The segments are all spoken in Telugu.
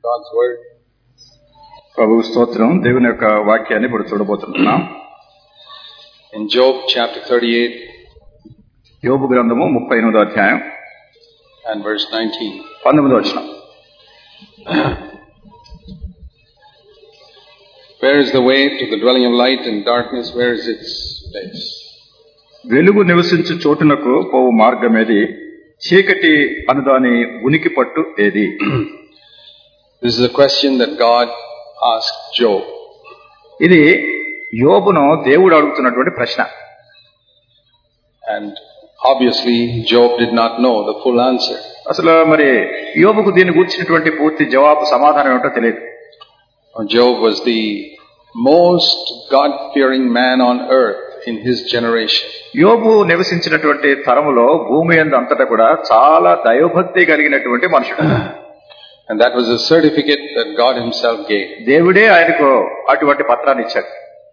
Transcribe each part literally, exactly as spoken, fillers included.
God's word. ప్రభు స్తోత్రం. దేవుని యొక్క వాక్యాన్ని ఇప్పుడు చూడబోతున్నాం. In Job chapter thirty-eight, యోబు గ్రంథము ముప్పై ఎనిమిదో అధ్యాయం and verse nineteen. పంతొమ్మిదో వచనం. Where is the way to the dwelling of light, and darkness, where is its place? వెలుగు నివసించు చోటునకు పోవు మార్గమేది, చీకటి అనుదాని ఉనికి పట్టు ఏది? This is a question that God asked Job. ఇది యోబును దేవుడు అడుగుతున్నటువంటి ప్రశ్న. And obviously Job did not know the full answer. అసలు మరి యోబుకు దీన్ని గురించినటువంటి పూర్తి జవాబు సమాధానం ఏమిటో తెలియదు. Job was the most God-fearing man on earth in his generation. యోబు నివసించినటువంటి తరములో భూమి యందు అంతటా కూడా చాలా దైవభక్తి కలిగినటువంటి మనుషుడు. And that was a certificate that God himself gave. దేవుడే ఆయనకు అటువంటి పత్రాన్ని ఇచ్చాడు.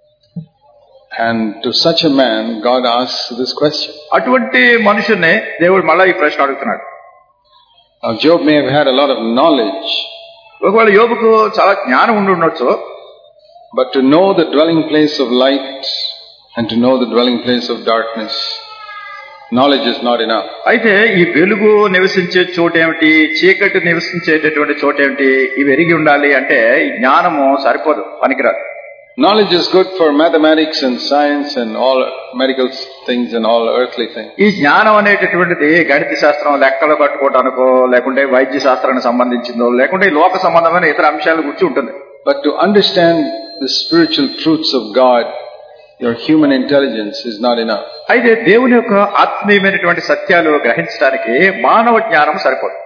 And to such a man God asks this question. అటువంటి మనుషుల్ని దేవుడు మళ్ళా ఈ ప్రశ్న అడుగుతున్నాడు. Now Job may have had a lot of knowledge. ఒకవేళ యోబుకు చాలా జ్ఞానం ఉండి ఉండొచ్చు. But to know the dwelling place of light and to know the dwelling place of darkness, knowledge is not enough. అయితే ఈ వెలుగు నివసించే చోటేమిటి, చీకటి నివసించేటటువంటి చోటేమిటి, ఇవి ఎరిగి ఉండాలి అంటే ఈ జ్ఞానము సరిపోదు, పనికిరాదు. Knowledge is good for mathematics and science and all medical things and all earthly things. ఈ జ్ఞానం అనేటటువంటిది గణిత శాస్త్రం, లెక్కలు కట్టుకోవడానికో లేకుంటే వైద్య శాస్త్రానికి సంబంధించిందో లేకుంటే లోక సంబంధమైన ఇతర అంశాల గురించి ఉంటుంది. But to understand the spiritual truths of God, your human intelligence is not enough. అయితే దేవుని యొక్క ఆత్మీయమైనటువంటి సత్యాలు గ్రహించడానికి మానవ జ్ఞానం సరిపోదు.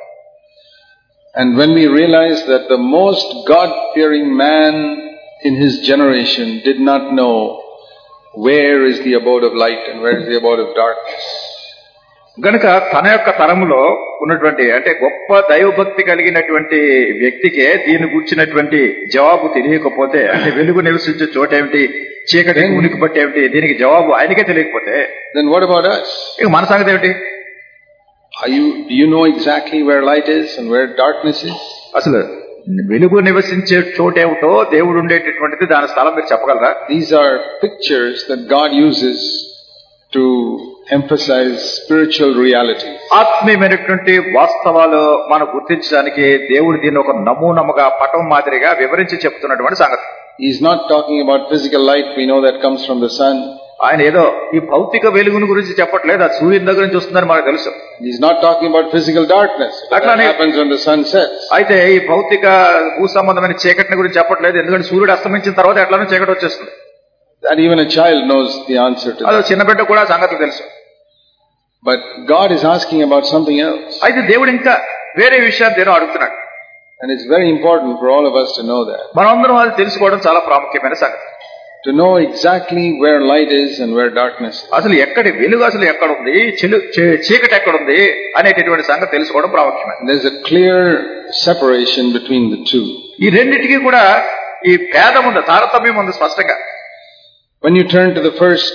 And when we realize that the most God-fearing man in his generation did not know where is the abode of light and where is the abode of darkness. గనుక తన యొక్క తరములో ఉన్నటువంటి అంటే గొప్ప దైవభక్తి కలిగినటువంటి వ్యక్తికే దీని గుర్చినటువంటి జవాబు తెలియకపోతే, అంటే వెలుగు నివసించే చోటేమిటి, చీకటి ఉనికి పట్టేమిటి, దీనికి జవాబు ఆయనకే తెలియకపోతే Then what about us? ఇక మన సంగతి ఏమిటి? Are you, do you know exactly where light is and where darkness is? అసలు వెలుగు నివసించే చోటేమిటో దేవుడు ఉండేటటువంటిది దాని స్థలం మీరు చెప్పగలరా? These are pictures that God uses to emphasize spiritual reality. ఆత్మీయమైనటువంటి వాస్తవాలు మనం గుర్తించడానికి దేవుడు దీన్ని ఒక నమూనముగా పటం మాదిరిగా వివరించి చెప్తున్నటువంటి సంగతి. He is not talking about physical light. We know that comes from the sun. ఆయన ఏదో ఈ భౌతిక వెలుగుని గురించి చెప్పట్లేదు, అది సూర్యుని దగ్గర నుంచి వస్తుందని మనకు తెలుసు. He is not talking about physical darkness. That happens when the sun sets. అయితే ఈ భౌతిక భూ సంబంధమైన చీకటిని గురించి చెప్పట్లేదు, ఎందుకంటే సూర్యుడు అస్తమించిన తర్వాత ఎట్లానో చీకటి వచ్చేస్తుంది. That even a child knows the answer to that. అది చిన్న బిడ్డ కూడా సంగతి తెలుసు. But God is asking about something else. అయితే దేవుడు ఇంకా వేరే విషయాన్ని దేనో అడుగుతున్నాడు. And it's very important for all of us to know that. మనందరం అది తెలుసుకోవడం చాలా ప్రాముఖ్యమైన సంగతి. To know exactly where light is and where darkness is. అసలు ఎక్కడి వెలుగు అసలు ఎక్కడ ఉంది, చీకటి ఎక్కడ ఉంది అనేటటువంటి సంగతి తెలుసుకోవడం ప్రాముఖ్యమైనది. There's a clear separation between the two. ఈ రెండింటికి కూడా ఈ భేదం ఉంది, తారతమ్యం ఉంది స్పష్టంగా. When you turn to the first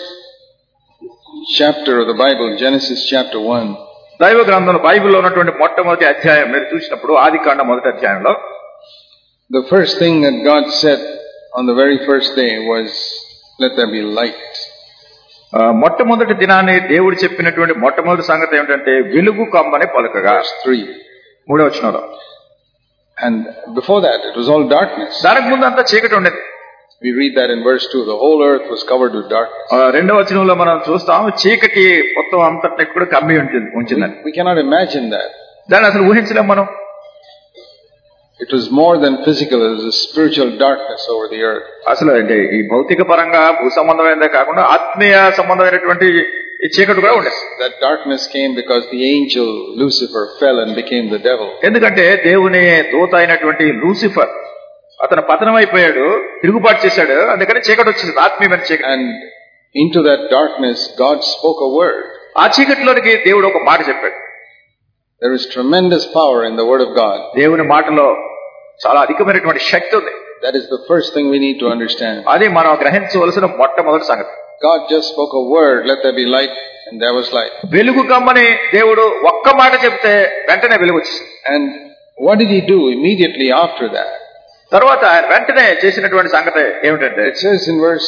chapter of the Bible, Genesis chapter one, దైవ గ్రంథంలో బైబిల్లో ఉన్నటువంటి మొట్టమొదటి అధ్యాయం మీరు చూసినప్పుడు ఆదికాండ మొదటి అధ్యాయంలో the first thing that God said on the very first day was, let there be light. మొట్టమొదటి దినాన్ని దేవుడు చెప్పినటువంటి మొట్టమొదటి సంగతి ఏమిటంటే వెలుగు కమ్మని పలుకగా. three. మూడో వచనంలో. And before that it was all darkness. దానికి ముందు అంతా చీకటి ఉండేది. We read that in verse two, the whole earth was covered with darkness. రెండవ వచనంలో మనం చూస్తాం చీకటి మొత్తం అంతటి కూడా కమ్మి ఉంటుంది ఉంచిందని. We cannot imagine that. దాన్ని అసలు ఊహించలేం మనం. It was more than physical, it was a spiritual darkness over the earth. అసలు అంటే ఈ భౌతిక పరంగా భూ సంబంధమైనదే కాకుండా ఆత్మీయ సంబంధమైనటువంటి ఈ చీకటి కూడా ఉండేది. That darkness came because the angel Lucifer fell and became the devil. ఎందుకంటే దేవుని దూత అయినటువంటి లూసిఫర్ అతను పతనమైపోయాడు, తిరుగుబాటు చేశాడు, అందుకని చీకటి వచ్చింది, ఆత్మీయమైన చీకటి. And into that darkness God spoke a word. ఆ చీకటిలోనికి దేవుడు ఒక మాట చెప్పాడు. There is tremendous power in the word of God. దేవుని మాటలో చాలా అధికమైనటువంటి శక్తి ఉంది. That is the first thing we need to understand. అది మనం గ్రహించవలసిన మొట్టమొదటి సంగతి. God just spoke a word, let there be light, and there was light. వెలుగు కమ్మని దేవుడు ఒక్క మాట చెప్తే వెంటనే వెలుగు వచ్చింది. And What did he do immediately after that? తర్వాత ఆయన వెంటనే చేసినటువంటి సంగతి ఏమిటంటే, It says in verse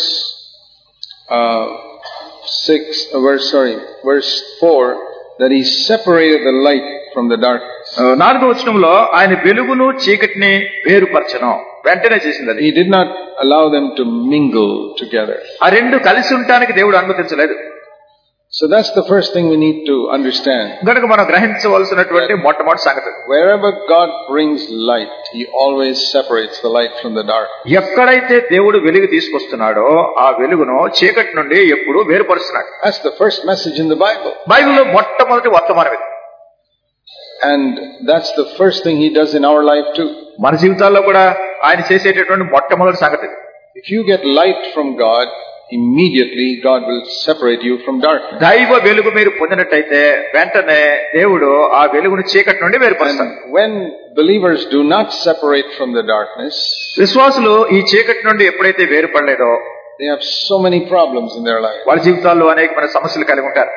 uh, six, uh, verse sorry, verse four, that he separated the light from the darkness. నాలుగో వచనంలో ఆయన వెలుగును చీకటిని వేరుపరచను వెంటనే చేసింది. He did not allow them to mingle together. ఆ రెండు కలిసి ఉండటానికి దేవుడు అనుమతించలేదు. So that's the first thing we need to understand. గనుక మనం గ్రహించవలసినటువంటి మొట్టమొదటి సంగతి, wherever God brings light, he always separates the light from the dark. ఎక్కడైతే దేవుడు వెలుగు తీసుకొస్తున్నాడో ఆ వెలుగును చీకటి నుండి ఎప్పుడు వేరుపరుస్తున్నాడు. That's the first message in the Bible. బైబిల్లో మొట్టమొదటి వర్తమానం ఇది. And that's the first thing he does in our life too. మన జీవితాల్లో కూడా ఆయన చేసేటటువంటి మొట్టమొదటి సంగతి. If you get light from God, immediately God will separate you from darkness. దైవ వెలుగు మీరు పొందినట్టయితే వెంటనే దేవుడు ఆ వెలుగును చీకటి నుండి వేరుపరుస్తాడు. When believers do not separate from the darkness, విశ్వాసులు ఈ చీకటి నుండి ఎప్పుడైతే వేరుపడలేదో they have so many problems in their life. వాళ్ళ జీవితాల్లో అనేకమైన సమస్యలు కలిగి ఉంటారు.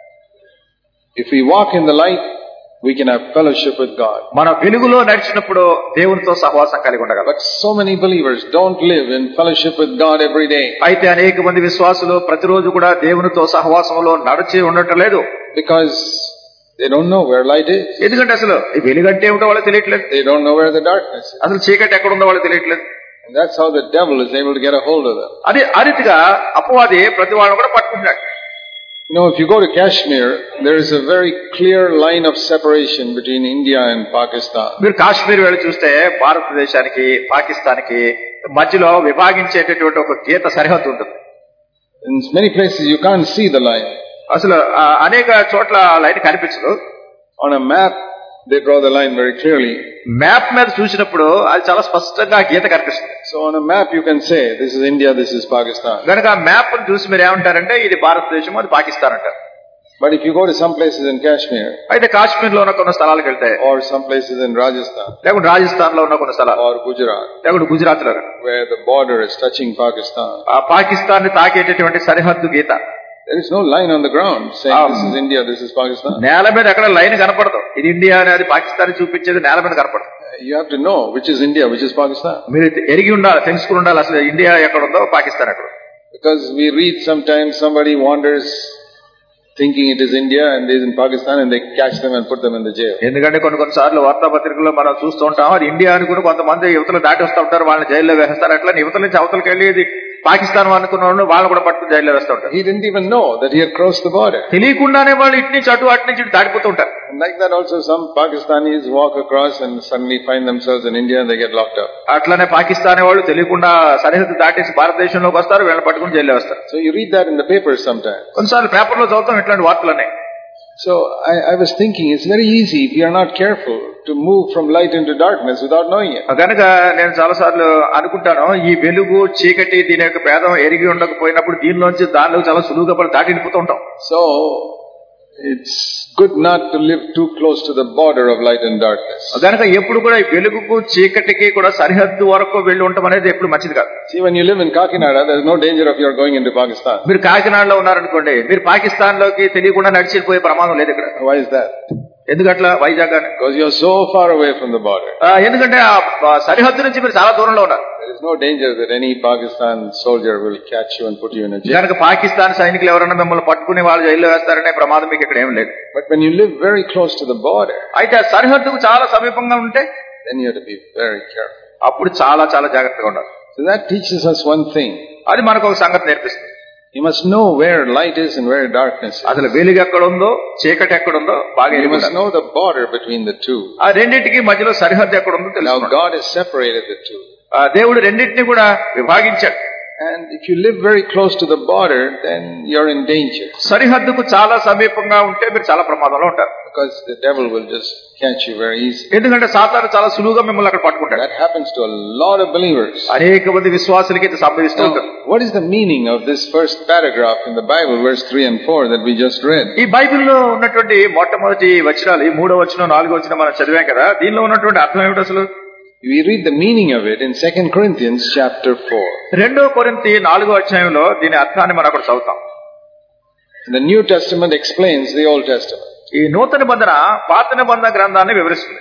If we walk in the light, we can have fellowship with God. మన వెలుగులో నడిచినప్పుడు దేవునితో సహవాసం కలిగి ఉండగలం. But so many believers don't live in fellowship with God every day. అయితే అనేక మంది విశ్వాసులు ప్రతిరోజు కూడా దేవునితో సహవాసంలో నడిచి ఉండటం లేదు. Because they don't know where light is. ఎందుకంటే అసలు ఈ వెలుగంటే ఏమిటో వాళ్ళకి తెలియట్లేదు. They don't know where the darkness is. అసలు చీకటి ఎక్కడ ఉందో వాళ్ళకి తెలియట్లేదు. And that's how the devil is able to get a hold of them. అది ఆ రీతిగా అపవాది ప్రతి వాళ్ళని కూడా పట్టుకుంటున్నాడు. You know, if you go to Kashmir, there is a very clear line of separation between India and Pakistan. మీరు కాశ్మీర్ వెళ్ళి చూస్తే భారతదేశానికి పాకిస్తాన్కి మధ్యలో విభాగించేటటువంటి ఒక గీత సరిహద్దు ఉంటుంది. In many places you can't see the line. అసలు అనేక చోట్ల లైన్ కనిపించదు. On a map they draw the line very clearly. Map మీద చూసినప్పుడు అది చాలా స్పష్టంగా గీత కనిపిస్తుంది. So on a map you can say this is India, this is Pakistan. గనుక ఆ మ్యాప్ ని చూసి మీరు ఏమంటారంటే ఇది భారతదేశం, అది పాకిస్తాన్ అంటారు. But if you go to some places in Kashmir, అయితే కాశ్మీర్ లో ఉన్న కొన్ని స్థలాలకు వెళ్తే, or some places in Rajasthan, లేకుంటే రాజస్థాన్ లో ఉన్న కొన్ని స్థలాలు, or Gujarat, లేకుంటే గుజరాత్ లో, where the border is touching Pakistan, ఆ పాకిస్తాన్ ని తాకేటటువంటి సరిహద్దు గీత, there is no line on the ground saying um, this is India, this is Pakistan. నేల మీద ఎక్కడ లైన్ కనపడదు. ఇది ఇండియా అనేది పాకిస్తాన్ చూపించేది నేల మీద కనపడదు. You have to know which is India, which is Pakistan. మీరు ఎరిగి ఉండాలి, తెలుసుకుని ఉండాలి అసలు ఇండియా ఎక్కడ ఉందో పాకిస్తాన్ ఎక్కడ. Because we read sometimes somebody wanders thinking it is India and is in Pakistan and they catch them and put them in the jail. ఎందుకంటే కొన్ని కొన్ని సార్లు వార్తాపత్రికల్లో మనం చూస్తూ ఉంటాం, అది ఇండియా అనుకుని కొంతమంది యువతలు దాటి వస్తూ ఉంటారు, వాళ్ళని జైల్లో వేస్తారు. అట్లా యువతల నుంచి అవతలకి వెళ్ళి ఇది పాకిస్తాన్ అనుకున్న వాళ్ళు వాళ్ళని కూడా పట్టుకుని జైల్లో వేస్తూ ఉంటారు. He didn't even know that he had crossed the border. తెలియకుండానే వాళ్ళు ఇటు నుంచి అటు అటు నుంచి ఇటు దాటిపోతూ ఉంటారు. And like that also some Pakistanis walk across and suddenly find themselves in India and they get locked up. అట్లానే పాకిస్తాన్ వాళ్ళు తెలియకుండా సరిహద్దు దాటేసి భారతదేశంలోకి వస్తారు, వీళ్ళని పట్టుకుని జైల్లో వేస్తారు. So you read that in the papers sometimes. కొన్నిసార్లు పేపర్లో చదువుతాం ఇట్లాంటి వార్తలనే. So I, I was thinking it's very easy if you are not careful to move from light into darkness without knowing it. కనుక నేను చాలా సార్లు అనుకుంటాను, ఈ వెలుగు చీకటి దీని యొక్క భేదం ఎరిగి ఉండకపోయినప్పుడు దీనిలోంచి దానిలో చాలా సులువుగా పడి దాటి వెళ్ళిపోతూ ఉంటాం. So it's good not to live too close to the border of light and darkness. కనుక ఎప్పుడు కూడా ఈ వెలుగుకు చీకటికి కూడా సరిహద్దు వరకు వెళ్ళి ఉండటం అనేది ఎప్పుడు మంచిది కాదు. See, when you live in Kakinada, there is no danger of your going into Pakistan. మీరు కాకినాడలో ఉన్నారనుకోండి, మీరు పాకిస్తాన్ లోకి తెలియకుండా నడిచిపోయే ప్రమాదం లేదు ఇక్కడ. Why is that? ఎందుకట్లా? వైజాగ్ అని. Because you are so far away from the border. ఎందుకంటే ఆ సరిహద్దు నుంచి మీరు చాలా దూరంలో ఉన్నారు. There is no danger that any Pakistan soldier will catch you and put you in a jail. కనుక పాకిస్తాన్ సైనికులు ఎవరైనా మిమ్మల్ని పట్టుకుని వాళ్ళు జైల్లో వేస్తారనే ప్రమాదం మీకు ఇక్కడ ఏం లేదు. But when you live very close to the border, అయితే ఆ సరిహద్దుకు చాలా సమీపంగా ఉంటే then you have to be very careful. అప్పుడు చాలా చాలా జాగ్రత్తగా ఉండాలి. So that teaches us one thing. అది మనకు ఒక సంగతి నేర్పిస్తుంది. You must know where light is and where darkness is. అసలు వెలుగు ఎక్కడ ఉందో చీకటి ఎక్కడ ఉందో బాగా You must know the border between the two. ఆ రెండింటికి మధ్యలో సరిహద్దు ఎక్కడ ఉందో Now తెలుసుకోవాలి. God has separated the two. దేవుడు రెండింటిని కూడా విభాగించాడు. And if you live very close to the border, then you're in danger. సరిహద్దుకు చాలా సమీపంగా ఉంటే మీరు చాలా ప్రమాదంలో ఉంటారు. Because the devil will just catch you very easily. ఎందుకంటే సాతాను చాలా సులువుగా మిమ్మల్ని అక్కడ పట్టుకుంటాడు. That happens to a lot of believers. అనేక మంది విశ్వాసులకి ఇది సంభవిస్తూ ఉంటుంది. What is the meaning of this first paragraph in the Bible, verse three and four that we just read? ఈ బైబిల్లో ఉన్నటువంటి మొట్టమొదటి వచనాలు, ఈ మూడో వచనం నాలుగో వచనం మనం చదివాం కదా, దీనిలో ఉన్నటువంటి అర్థం ఏమిటి అసలు? We read the meaning of it in Second Corinthians chapter four. రెండో కొరింథీ నాలుగో అధ్యాయంలో దీని అర్థాన్ని మనం అక్కడ చదువుతాం. The New Testament explains the Old Testament. ఈ నూతన నిబంధన పాత నిబంధన గ్రంథాన్ని వివరిస్తుంది.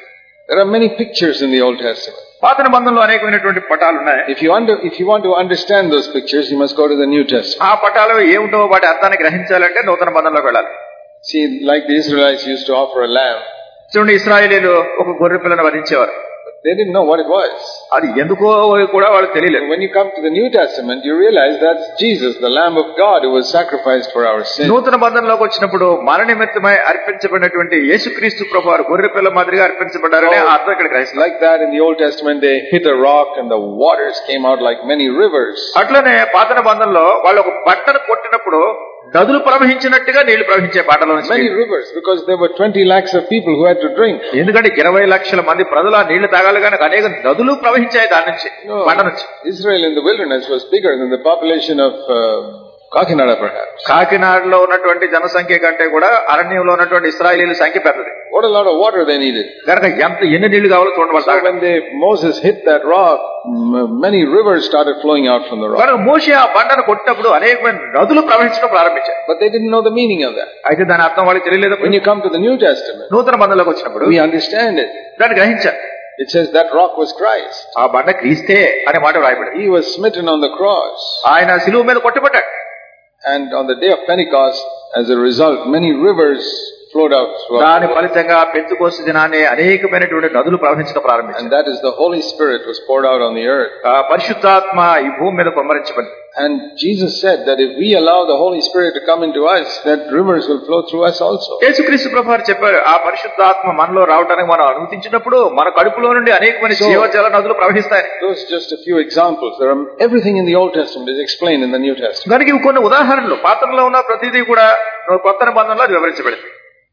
There are many pictures in the Old Testament. పాత నిబంధనలో అనేకమైనటువంటి పటాలు ఉన్నాయి. If you under, if you want to understand those pictures, you must go to the New Testament. ఆ పటాలు ఏమిటో వాటి అర్థాన్ని గ్రహించాలంటే నూతన నిబంధనలోకి వెళ్ళాలి. See, like the Israelites used to offer a lamb. చూడండి, ఇశ్రాయేలీయులు ఒక గొర్రె పిల్లను వధించేవారు. They didn't know what it was. అది ఎందుకో కూడా వాళ్ళకి తెలియలేదు. When you come to the New Testament, you realize that's Jesus, the Lamb of God, who was sacrificed for our sins. నూతన బంధంలోకి వచ్చినప్పుడు మన నిమిత్తమై అర్పించబడినటువంటి యేసుక్రీస్తు ప్రభువారు గొర్రె పిల్ల మాదిరిగా అర్పించబడ్డారనే అర్థం ఇక్కడ గ్రహిస్తాం. Like that in the Old Testament, they hit a rock and the waters came out like many rivers. అట్లనే పాత నిబంధనలో వాళ్ళు ఒక బట్టను కొట్టినప్పుడు నదులు ప్రవహించినట్టుగా నీళ్లు ప్రవహించే పాటలో many rivers, because there were twenty lakhs of people who had to drink. ఎందుకంటే ఇరవై లక్షల మంది ప్రజలు ఆ నీళ్లు తాగాలి కనుక అనేక నదులు ప్రవహించాయి దాని నుంచి, పంట నుంచి. Israel in the wilderness was bigger than the population of uh, Kakinada perhaps. కాకినాడలో ఉన్నటువంటి జనసంఖ్య కంటే కూడా అరణ్యంలో ఉన్నటువంటి ఇశ్రాయేలీయుల సంఖ్య పెద్దది. What a lot of water they needed. కనుక ఎంత ఎన్ని నీళ్లు కావాలో చూడండి. So when they Moses hit that rock, many rivers started flowing out from the rock. కనుక మోషే ఆ బండను కొట్టినప్పుడు అనేకమైన నదులు ప్రవహించడం ప్రారంభించాయి. But they didn't know the meaning of that. అయితే దాని అర్థం వాళ్ళకి తెలియలేదు. When you come to the New Testament, నూతన బంధంలోకి వచ్చినప్పుడు we understand it. దాన్ని గ్రహించారు. It says that rock was Christ. ఆ బండ క్రీస్తే అనే మాట రాయబడింది. He was smitten on the cross. ఆయన శిలువ మీద కొట్టబడ్డాడు. And on the day of Pentecost, as a result, many rivers flowed out. దాని ఫలితంగా పెంతెకోస్తు దినాన్ని అనేకమైనటువంటి నదులు ప్రవహించడం ప్రారంభించాయి. And that is the Holy Spirit was poured out on the earth. ఆ పరిశుద్ధాత్మ ఈ భూమి మీద కుమ్మరించబడింది. And Jesus said that if we allow the Holy Spirit to come into us, that rivers will flow through us also. యేసుక్రీస్తు ప్రభువారు చెప్పారు, ఆ పరిశుద్ధాత్మ మనలో రావడానికి మనం అనుమతించినప్పుడు మన కడుపులో నుండి అనేకమైన జీవజల నదులు ప్రవహిస్తాయి. Those are just a few examples. There are everything in the Old Testament is explained in the New Testament. కనుక ఇవి కొన్ని ఉదాహరణలు. పాత్రలో ఉన్న ప్రతిదీ కూడా కొత్త నిబంధనలో అది వివరించబడింది.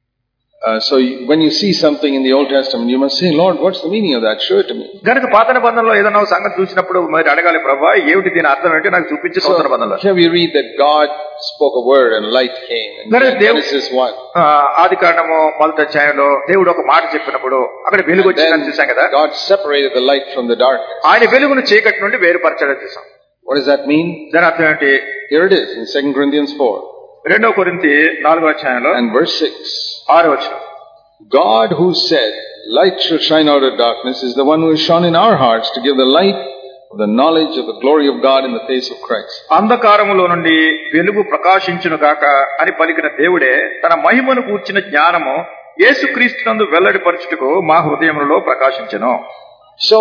Uh, so when you see something in the Old Testament, you must say, Lord, what's the meaning of that? Show it to me. కనుక పాత నిబంధనలో ఏదైనా సంగతి చూసినప్పుడు మరి అడగాలి, ప్రభువా ఏమిటి దీని అర్థం ఏంటి నాకు చూపించు. నూతన నిబంధనలో here we read that God spoke a word and light came in Genesis one. ఆది కాండము మొదటి అధ్యాయంలో దేవుడు ఒక మాట చెప్పినప్పుడు అక్కడ వెలుగు వచ్చిందని చూసాం కదా. God separated the light from the darkness. ఆయన వెలుగును చీకటి నుండి వేరుపరచడం చూసాం. What does that mean? దాని అర్థం ఏంటి? Here it is in Second Corinthians four. రెండో కొరింథీ నాలుగో అధ్యాయంలో and verse six. ఆరో వచనం. God who said, light should shine out of darkness, is the one who has shone in our hearts to give the light of the knowledge of the glory of God in the face of Christ. అంధకారములో నుండి వెలుగు ప్రకాశించును గాక అని పలికిన దేవుడే తన మహిమను కూర్చిన జ్ఞానము యేసుక్రీస్తునందు వెల్లడిపరచుటకు మా హృదయములలో ప్రకాశించెను. So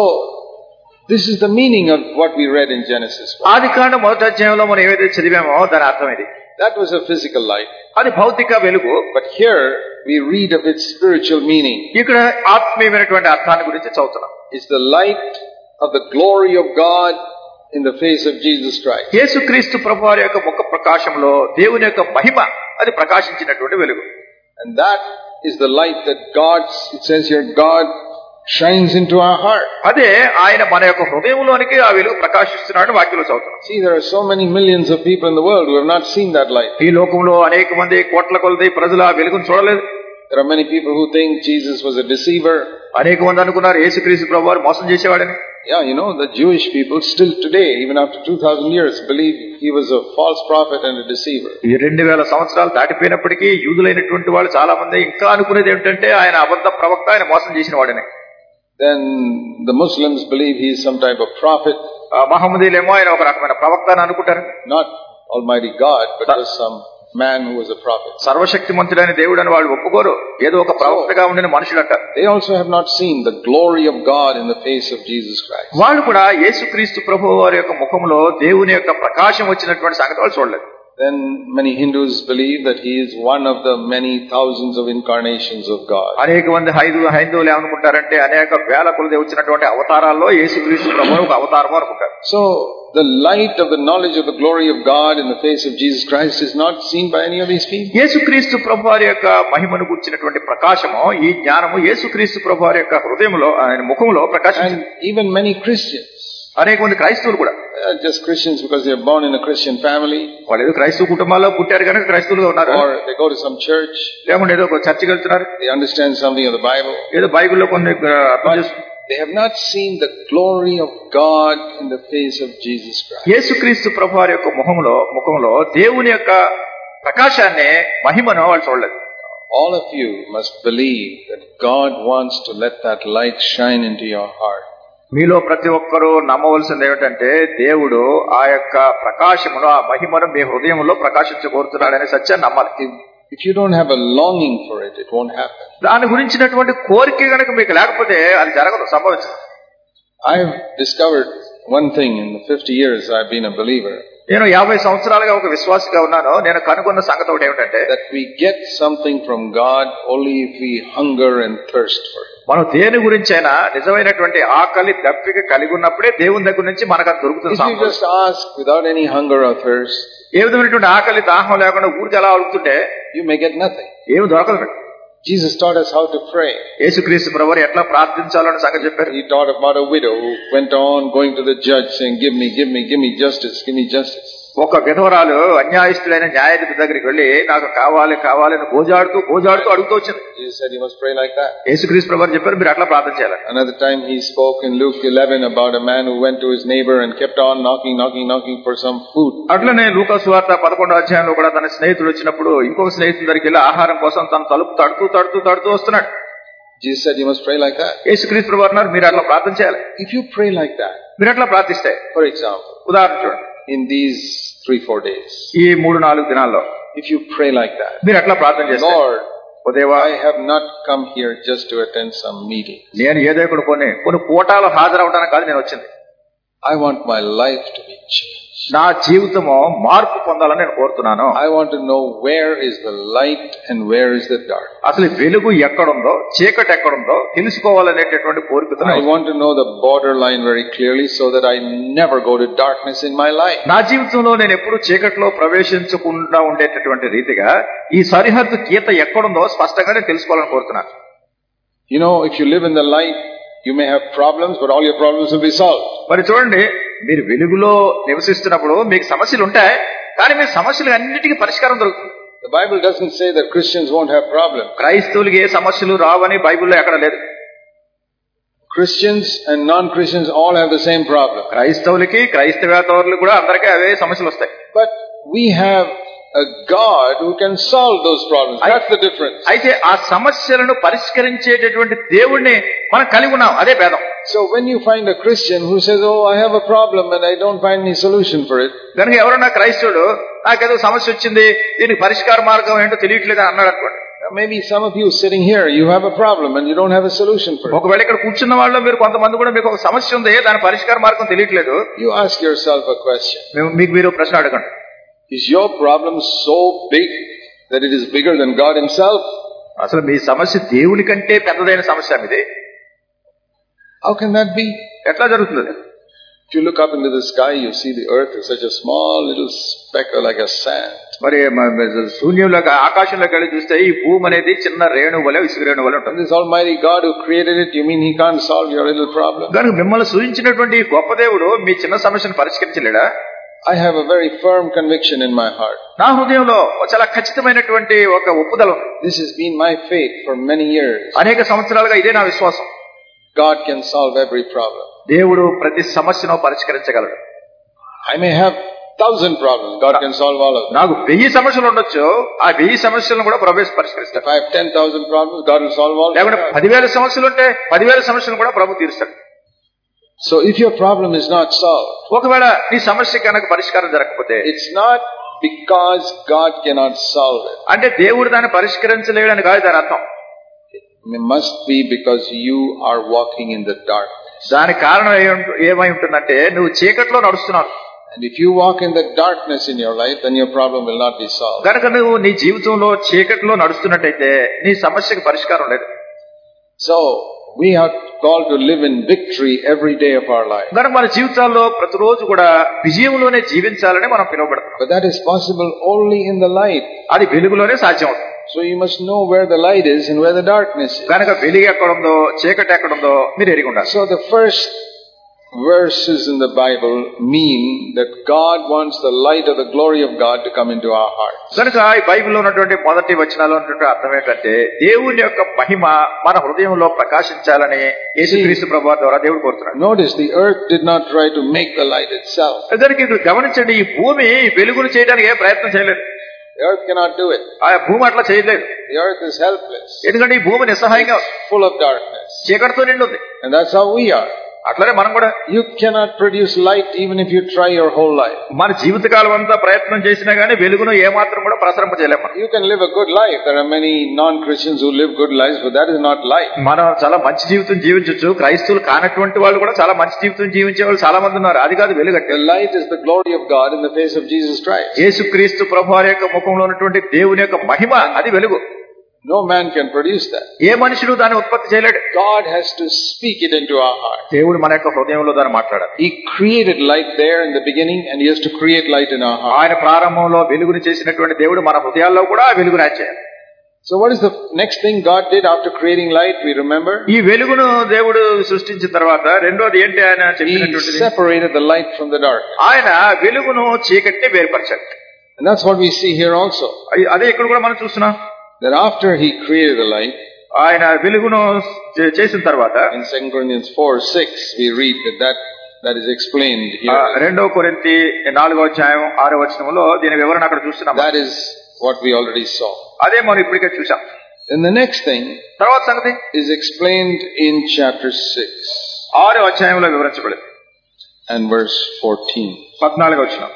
this is the meaning of what we read in Genesis. ఆదికాండం మొదటి అధ్యాయంలో మనం ఏవైతే చదివామో దాని అర్థం ఇది. That was a physical light. అది భౌతిక వెలుగు. But here we read of its spiritual meaning. ఇక్కడ ఆత్మీయమైనటువంటి అర్థాన్ని గురించి చదువుతున్నాం. It's the light of the glory of God in the face of Jesus Christ. యేసుక్రీస్తు ప్రభువారి యొక్క ముఖ ప్రకాశంలో దేవుని యొక్క మహిమ అది ప్రకాశించినటువంటి వెలుగు. And that is the light that God, it says here, God shines into our heart. అదే ఆయన మన యొక్క హృదయంలోనికి ఆ వెలుగు ప్రకాశిస్తున్నాడు వాక్యంలో చదువుతున్నాం. See, there are so many millions of people in the world who have not seen that light. ఈ లోకంలో అనేక మంది కోట్ల కొలది ప్రజలు ఆ వెలుగును చూడలేదు. There are many people who think Jesus was a deceiver. అనేక మంది అనుకున్నారు యేసుక్రీస్తు ప్రభువారు మోసం చేసేవాడని. Yeah, you know, the Jewish people still today, even after two thousand years, believe he was a false prophet and a deceiver. ఈ రెండు వేల సంవత్సరాలు దాటిపోయినప్పటికీ యూదులైనటువంటి వాళ్ళు చాలా మంది ఇంకా అనుకునేది ఏమిటంటే ఆయన అబద్ధ ప్రవక్త, ఆయన మోసం చేసిన వాడని. Then the Muslims believe he is some type of prophet. మహమ్మదీలేమో ఆయన ఒక రకమైన ప్రవక్త అని అనుకుంటారు. Not Almighty God, but just some man who was a prophet. సర్వశక్తిమంతుడైన దేవుడు అని వాళ్ళు ఒప్పుకోరు, ఏదో ఒక ప్రవక్తగా ఉండిన మనుషులు అంటారు. They also have not seen the glory of God in the face of Jesus Christ. వాళ్ళు కూడా యేసుక్రీస్తు ప్రభువు వారి యొక్క ముఖంలో దేవుని యొక్క ప్రకాశం వచ్చినటువంటి సంగతి వాళ్ళు చూడలేదు. Then many Hindus believe that he is one of the many thousands of incarnations of God. అనేక మంది హైందూ హైందవులు ఏమనుకుంటారంటే అనేక వేల కొలది వచ్చినటువంటి అవతారాల్లో యేసుక్రీస్తు ప్రభువు ఒక అవతారం అనుకుంటారు. So the light of the knowledge of the glory of God in the face of Jesus Christ is not seen by any of these people. యేసుక్రీస్తు ప్రభువారి యొక్క మహిమను గుర్చినటువంటి ప్రకాశము, ఈ జ్ఞానము యేసుక్రీస్తు ప్రభువారి యొక్క హృదయంలో ఆయన ముఖంలో ప్రకాశించింది. And even many Christians, అనేక మంది క్రైస్తవులు కూడా, just Christians because they are born in a Christian family, వాళ్ళు ఏదో క్రైస్తవ కుటుంబాల్లో పుట్టారు కనుక క్రైస్తవులుగా ఉన్నారు, or they go to some church, లేకుంటే ఏదో ఒక చర్చికి వెళ్తున్నారు, they understand something of the Bible, ఏదో బైబిల్లో కొన్ని అర్థం చేస్తున్నారు. They have not seen the glory of God in the face of Jesus Christ. యేసుక్రీస్తు ప్రభువారి యొక్క ముఖంలో ముఖంలో దేవుని యొక్క ప్రకాశాన్ని, మహిమను వాళ్ళు చూడలేదు. all of you must believe that God wants to let that light shine into your heart. మీలో ప్రతి ఒక్కరూ నమ్మవలసింది ఏమిటంటే దేవుడు ఆ యొక్క ప్రకాశమును ఆ మహిమను మీ హృదయంలో ప్రకాశించగోరుతున్నాడనే సత్యాన్ని నమ్మాలి. If you don't have a longing for it, it won't happen. దాని గురించినటువంటి కోరిక కనుక మీకు లేకపోతే అది జరగదు, సంభవించదు. I've discovered one thing in the fifty years I've been a believer. నేను యాభై సంవత్సరాలుగా ఒక విశ్వాసిగా ఉన్నాను. నేను కనుగొన్న సంగతి ఒకటి ఏమిటంటే that we get something from God only if we hunger and thirst for it. మనం దేని గురించి అయినా నిజమైనటువంటి ఆకలి దప్పిక కలిగి ఉన్నప్పుడే దేవుని దగ్గర నుంచి మనకు అది దొరుకుతుంది. If you just ask without any hunger or thirst, ఏ విధమైనటువంటి ఆకలి దాహం లేకుండా ఊరికి ఎలా అడుగుతుంటే you may get nothing. ఏమి దొరకదు. Jesus taught us how to pray. యేసుక్రీస్తు ప్రభువు ఎట్లా ప్రార్థించాలని సంగతి చెప్పారు. He taught about a widow who went on going to the judge saying, give me, give me, give me justice, give me justice. ఒక విధవరాలు అన్యాయస్తులైన న్యాయాధిపతి దగ్గరికి వెళ్లి నాకు కావాలి కావాలి అని గోజాడుతూ గోజాడుతూ అడుగుతూ వచ్చింది. Jesus said you must pray like that. యేసుక్రీస్తు ప్రభువు చెప్పారు మీరు అట్లా ప్రార్థన చేయాలి. Another time he spoke in Luke eleven about a man who went to his neighbor and kept on knocking, knocking, knocking for some food. అట్లనే లూకా సువార్త పదకొండవ అధ్యాయంలో కూడా తన స్నేహితుడు వచ్చినప్పుడు ఇంకొక స్నేహితుడి దగ్గరికి వెళ్ళి ఆహారం కోసం తన తలుపు తడుతూ తడుతూ తడుతూ వస్తున్నాడు. Jesus said you must pray like that. యేసుక్రీస్తు ప్రభువు అన్నారు మీరు అట్లా ప్రార్థన చేయాలి. If you pray like that, మీరు అట్లా ప్రార్థిస్తే, for example, ఉదాహరణ చూడండి, in these three four days, ఈ మూడు నాలుగు దినాల్లో if you pray like that, మీరు అట్లా ప్రార్థన చేస్తే, Lord, ఓ దేవా, I have not come here just to attend some meeting. నేను ఏదో ఇక్కడ కొన్ని కొన్ని కోటాలు హాజరవడానికి కాదు నేను వచ్చింది. I want my life to be changed. నా జీవితము మార్పు పొందాలని నేను కోరుతున్నాను. I want to know where is the light and where is the dark. అసలు వెలుగు ఎక్కడుందో చీకటి ఎక్కడుందో తెలుసుకోవాలనేటటువంటి కోరికతో I want to know the borderline very clearly so that I never go to darkness in my life. నా జీవితంలో నేను ఎప్పుడు చీకటిలో ప్రవేశించకుండా ఉండేటటువంటి రీతిగా ఈ సరిహద్దు గీత ఎక్కడుందో స్పష్టంగా నేను తెలుసుకోవాలని కోరుతున్నాను. You know, if you live in the light, you may have problems, but all your problems will be solved. మరి చూడండి, మీరు వెలుగులో నివసిస్తున్నప్పుడు మీకు సమస్యలు ఉంటాయి, కానీ మీ సమస్యలు అన్నిటికీ పరిష్కారం దొరుకుతుంది. The Bible doesn't say that Christians won't have problems. క్రైస్తవులకి ఏ సమస్యలు రావని బైబిల్లో ఎక్కడ లేదు. Christians and non-Christians all have the same problem. క్రైస్తవులకి క్రైస్తవేతరులకు కూడా అందరికీ అవే సమస్యలు వస్తాయి. But we have a God who can solve those problems. That's the difference. అయితే ఆ సమస్యలను పరిష్కరించేటటువంటి దేవుణ్ణి మనం కలిగి ఉన్నాం, అదే భేదం. So when you find a Christian who says, oh, I have a problem and I don't find any solution for it, కనుక ఎవరన్నా క్రైస్తవుడు నాకేదో సమస్య వచ్చింది దీనికి పరిష్కార మార్గం ఏంటో తెలియట్లేదు అన్నాడు అనుకోండి, maybe some of you sitting here, you have a problem and you don't have a solution for it. ఒకవేళ ఇక్కడ కూర్చున్న వాళ్ళు మీరు కొంతమంది కూడా మీకు ఒక సమస్య ఉంది, దాని పరిష్కార మార్గం తెలియట్లేదు. You ask yourself a question. మీకు మీరు ప్రశ్న అడగండి, is your problem so big that it is bigger than God himself? అసలు మీ సమస్య దేవుని కంటే పెద్దదైన సమస్య ఇది. How can that be? ఎట్లా జరుగుతుంది? If you look up into the sky, you see the earth is such a small little speck like a sand. మరి శూన్యంలో ఆకాశంలోకి వెళ్ళి చూస్తే ఈ భూమి అనేది చిన్న రేణు వలె ఇసుక రేణు వలె ఉంటుంది. This almighty God who created it, you mean he can't solve your little problem? కనుక మిమ్మల్ని సృజించినటువంటి గొప్ప దేవుడు మీ చిన్న సమస్యను పరిష్కరించలేడా? I have a very firm conviction in my heart. నా హృదయంలో చాలా ఖచ్చితమైనటువంటి ఒక ఒప్పుదల. This has been my faith for many years. అనేక సంవత్సరాలుగా ఇదే నా విశ్వాసం. God can solve every problem. దేవుడు ప్రతి సమస్యను పరిష్కరించగలడు. I may have thousand problems. God can solve all of them. నాకు వెయ్యి సమస్యలు ఉండొచ్చు, ఆ వెయ్యి సమస్యలను కూడా ప్రభు పరిష్కరిస్తాడు. If I have ten thousand problems, God will solve all of them. లేకుంటే పదివేల సమస్యలు ఉంటే పదివేల సమస్యలను కూడా ప్రభు తీరుస్తాడు. So if your problem is not solved, ఒకవేళ నీ సమస్య కనుక పరిష్కారం జరగకపోతే, it's not because God cannot solve it. అంటే దేవుడు దాన్ని పరిష్కరించలేడని కాదు దాని అర్థం. It must be because you are walking in the darkness. దాని కారణం ఏమై ఉంటుందంటే నువ్వు చీకట్లో నడుస్తున్నావు. And if you walk in the darkness in your life, then your problem will not be solved. కనుక నువ్వు నీ జీవితంలో చీకట్లో నడుస్తున్నట్టయితే నీ సమస్యకు పరిష్కారం లేదు. So we are called to live in victory every day of our life. కనుక మన జీవితాల్లో ప్రతిరోజు కూడా విజయంలోనే జీవించాలని మనం పిలువబడతాం. But that is possible only in the light. అది వెలుగులోనే సాధ్యం అవుతుంది. So you must know where the light is and where the darkness is. కనుక వెలుగు ఎక్కడుందో చీకటి ఎక్కడుందో మీరు ఎరిగి ఉండాలి. So the first verses in the Bible mean that God wants the light of the glory of God to come into our hearts. కనుక ఈ బైబిల్లో ఉన్నటువంటి మొదటి వచనాల్లో ఉన్నటువంటి అర్థం ఏంటంటే దేవుని యొక్క మహిమ మన హృదయంలో ప్రకాశించాలని యేసుక్రీస్తు ప్రభువు ద్వారా దేవుడు కోరుతున్నాడు. Notice the earth did not try to make the light itself. దానికి గమనించండి, ఈ భూమి వెలుగును చేయడానికి ఏ ప్రయత్నం చేయలేదు. The earth cannot do it. ఆ భూమి అట్లా చేయలేదు. The earth is helpless. ఎందుకంటే ఈ భూమి నిస్సహాయంగా full of darkness. చీకటితో నిండి ఉంది. And that's how we are. అట్లనే మనం కూడా. You cannot produce light even if you try your whole life. మన జీవితకాలం అంతా ప్రయత్నం చేసినా గానీ వెలుగును ఏమాత్రం కూడా ప్రసరింపజేయలేం మనం. You can live a good life. There are many non-Christians who live good lives, but that is not light. మనం చాలా మంచి జీవితం జీవించొచ్చు. క్రైస్తవులు కానటువంటి వాళ్ళు కూడా చాలా మంచి జీవితం జీవించే వాళ్ళు చాలా మంది ఉన్నారు. అది కాదు వెలుగు. The light is the glory of God in the face of Jesus Christ. యేసుక్రీస్తు ప్రభువారి యొక్క ముఖంలో ఉన్నటువంటి దేవుని యొక్క మహిమ, అది వెలుగు. No man can produce that. ఏ మనుషుడు దాన్ని ఉత్పత్తి చేయలేడు. God has to speak it into our heart. దేవుడు మన యొక్క హృదయంలో దాన్ని మాట్లాడాలి. He created light there in the beginning and he has to create light in our heart. ఆయన ప్రారంభంలో వెలుగుని చేసినటువంటి దేవుడు మన హృదయాల్లో కూడా వెలుగుని చేయాలి. So what is the next thing God did after creating light? We remember. ఈ వెలుగును దేవుడు సృష్టించిన తర్వాత రెండోది ఏంటి ఆయన చెప్పినటువంటిది? He separated the light from the dark. ఆయన వెలుగును చీకటిని వేరుపరిచాడు. And that's what we see here also. అదే ఇక్కడ కూడా మనం చూస్తున్నాం. That after he created the light, ఆయన వెలుగును చేసిన తర్వాత in Second Corinthians four six we read that that, that is explained here. రెండో కొరింథీ నాలుగో అధ్యాయం ఆరో వచనంలో దీని వివరణ అక్కడ చూస్తున్నాం. That is what we already saw. అదే మనం ఇప్పటికే చూసాం. And the next thing తర్వాత సంగతి is explained in chapter six. ఆరో అధ్యాయంలో వివరించబడింది. And verse fourteen. పద్నాలుగో వచనం.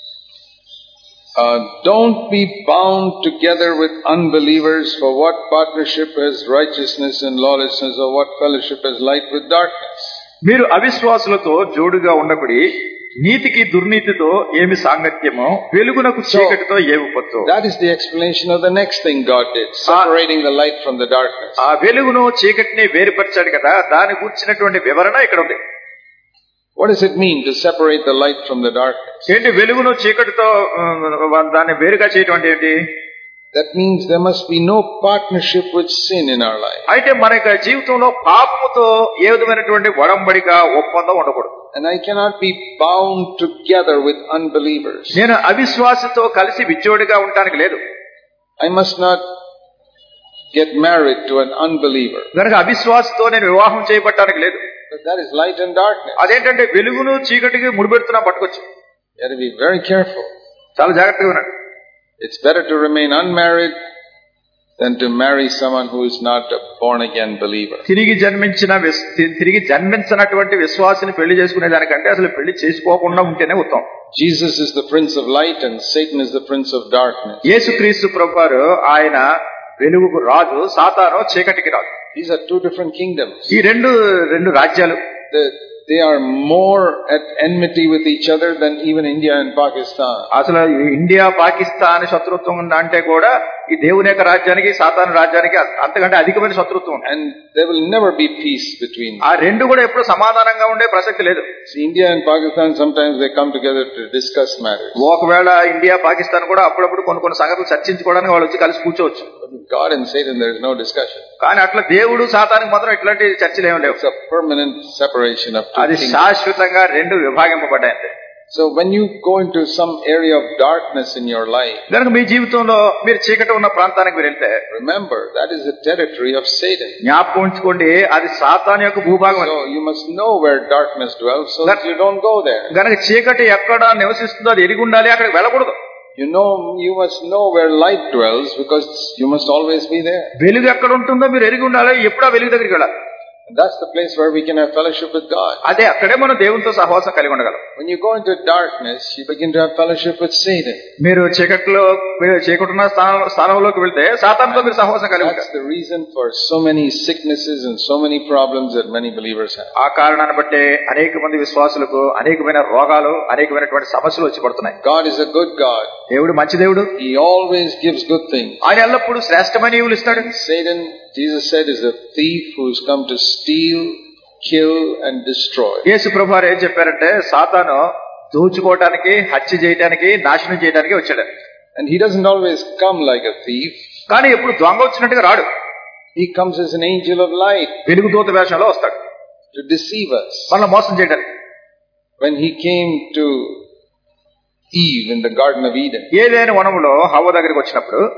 Uh, don't be bound together with unbelievers, for what partnership has righteousness and lawlessness, or what fellowship has light with darkness? మీరు అవిశ్వాసులతో జోడుగా ఉండకుడి, నీతికి దుర్నీతితో ఏమి సాంగత్యమో, వెలుగునకు చీకటితో ఏమి పొత్తు. That is the explanation of the next thing God did, separating the light from the darkness. ఆ వెలుగును చీకటిని వేరుపరిచాడు కదా, దాని గురించినటువంటి వివరణ ఇక్కడ ఉంది. What does it mean to separate the light from the darkness? ఏంటి వెలుగును చీకటితో దాన్ని వేరుగా చేయటం అంటే ఏంటి? That means there must be no partnership with sin in our life. అయితే మన యొక్క జీవితంలో పాపముతో ఏ విధమైనటువంటి ఒడంబడిక ఒప్పందం ఉండకూడదు. And I cannot be bound together with unbelievers. నేను అవిశ్వాసతో కలిసి విచ్చోడిగా ఉండడానికి లేదు. I must not get married to an unbeliever. కనుక అవిశ్వాసతో నేను వివాహం చేయబడటానికి లేదు. But that is light and darkness. అదేంటంటే వెలుగును చీకటికి ముడిపెడుతున్నా పట్టుకోవచ్చు. You have to be very careful. చాలా జాగ్రత్తగా ఉండండి. It's better to remain unmarried than to marry someone who is not a born again believer. తిరిగి జన్మించిన తిరిగి జన్మించినటువంటి విశ్వాసిని పెళ్లి చేసుకునే దానికంటే అసలు పెళ్లి చేసుకోకుండా ఉంటేనే ఉత్తమం. Jesus is the prince of light and Satan is the prince of darkness. యేసుక్రీస్తు ప్రభువారు ఆయన వెలుగుకు రాజు, సాతాను చీకటికి రాజు. These are two different kingdoms. ఈ రెండు రెండు రాజ్యాలు. The, they are more at enmity with each other than even India and Pakistan. అసలు ఇండియా పాకిస్తాన్ శత్రుత్వం అంటే కూడా ఈ దేవుని యొక్క రాజ్యానికి సాతాను రాజ్యానికి అంతకంటే అధికమైన శత్రుత్వం ఉంది. And there will never be peace between them. ఆ రెండు కూడా ఎప్పుడు సమాధానంగా ఉండే ప్రసక్తి లేదు. See, India and Pakistan sometimes they come together to discuss matters. ఒకవేళ ఇండియా పాకిస్తాన్ కూడా అప్పుడప్పుడు కొన్ని కొన్ని సంగతులు చర్చించుకోవడానికి వాళ్ళు వచ్చి కలిసి కూర్చోవచ్చు. God and Satan there is no discussion. కానీ అట్లా దేవుడు సాతానికి మాత్రం ఇట్లాంటి చర్చలు ఏమి లేవు. It's a permanent separation of two అది things. శాశ్వతంగా రెండు విభాగింపబడ్డాయి అంతే. So when you go into some area of darkness in your life, కనుక మీ జీవితంలో మీరు చీకటి ఉన్న ప్రాంతానికి మీరు వెళ్తే remember that is the territory of Satan. జ్ఞాపకం ఉంచుకోండి, అది సాతాను యొక్క భూభాగం. So you must know where darkness dwells so that you don't go there. కనుక చీకటి ఎక్కడ నివసిస్తుందో అది ఎరిగి ఉండాలి, అక్కడికి వెళ్ళకూడదు. You know, you must know where light dwells because you must always be there. వెలుగు ఎక్కడ ఉంటుందో మీరు ఎరిగి ఉండాలి, ఎప్పుడు ఆ వెలుగు దగ్గరికి వెళ్ళాలి. And that's the place where we can have fellowship with God. అదే అక్కడే మనం దేవునితో సహవాసం కలిగి ఉండగలం. When you go into darkness, you begin to have fellowship with Satan. మీరు చీకట్లో మీరు చీకటున్న స్థానంలోకి వెళ్తే సాతానుతో మీరు సహవాసం కలిగి ఉంటారు. That's the reason for so many sicknesses and so many problems that many believers have. ఆ కారణాన్ని బట్టే అనేక మంది విశ్వాసులకు అనేకమైన రోగాలు, అనేకమైనటువంటి సమస్యలు వచ్చి పడుతున్నాయి. God is a good God. దేవుడు మంచి దేవుడు. He always gives good things. ఆయన ఎల్లప్పుడూ శ్రేష్టమైన ఈవులు ఇస్తాడు. Satan, Jesus said, is a thief who has come to steal, kill and destroy. యేసు ప్రభువారు ఏం చెప్పారంటే సాతాను దోచుకోవడానికి, హత్య చేయడానికి, నాశనం చేయడానికి వచ్చాడు. And he doesn't always come like a thief. కానీ ఎప్పుడు దొంగ వచ్చినట్టుగా రాడు. He comes as an angel of light. వెలుగు దూత వేషంలో వస్తాడు. To deceive us. మనల్ని మోసం చేయడానికి. When he came to Eve in the Garden of Eden. ఏదైనా వనములో హవ్వ దగ్గరికి వచ్చినప్పుడు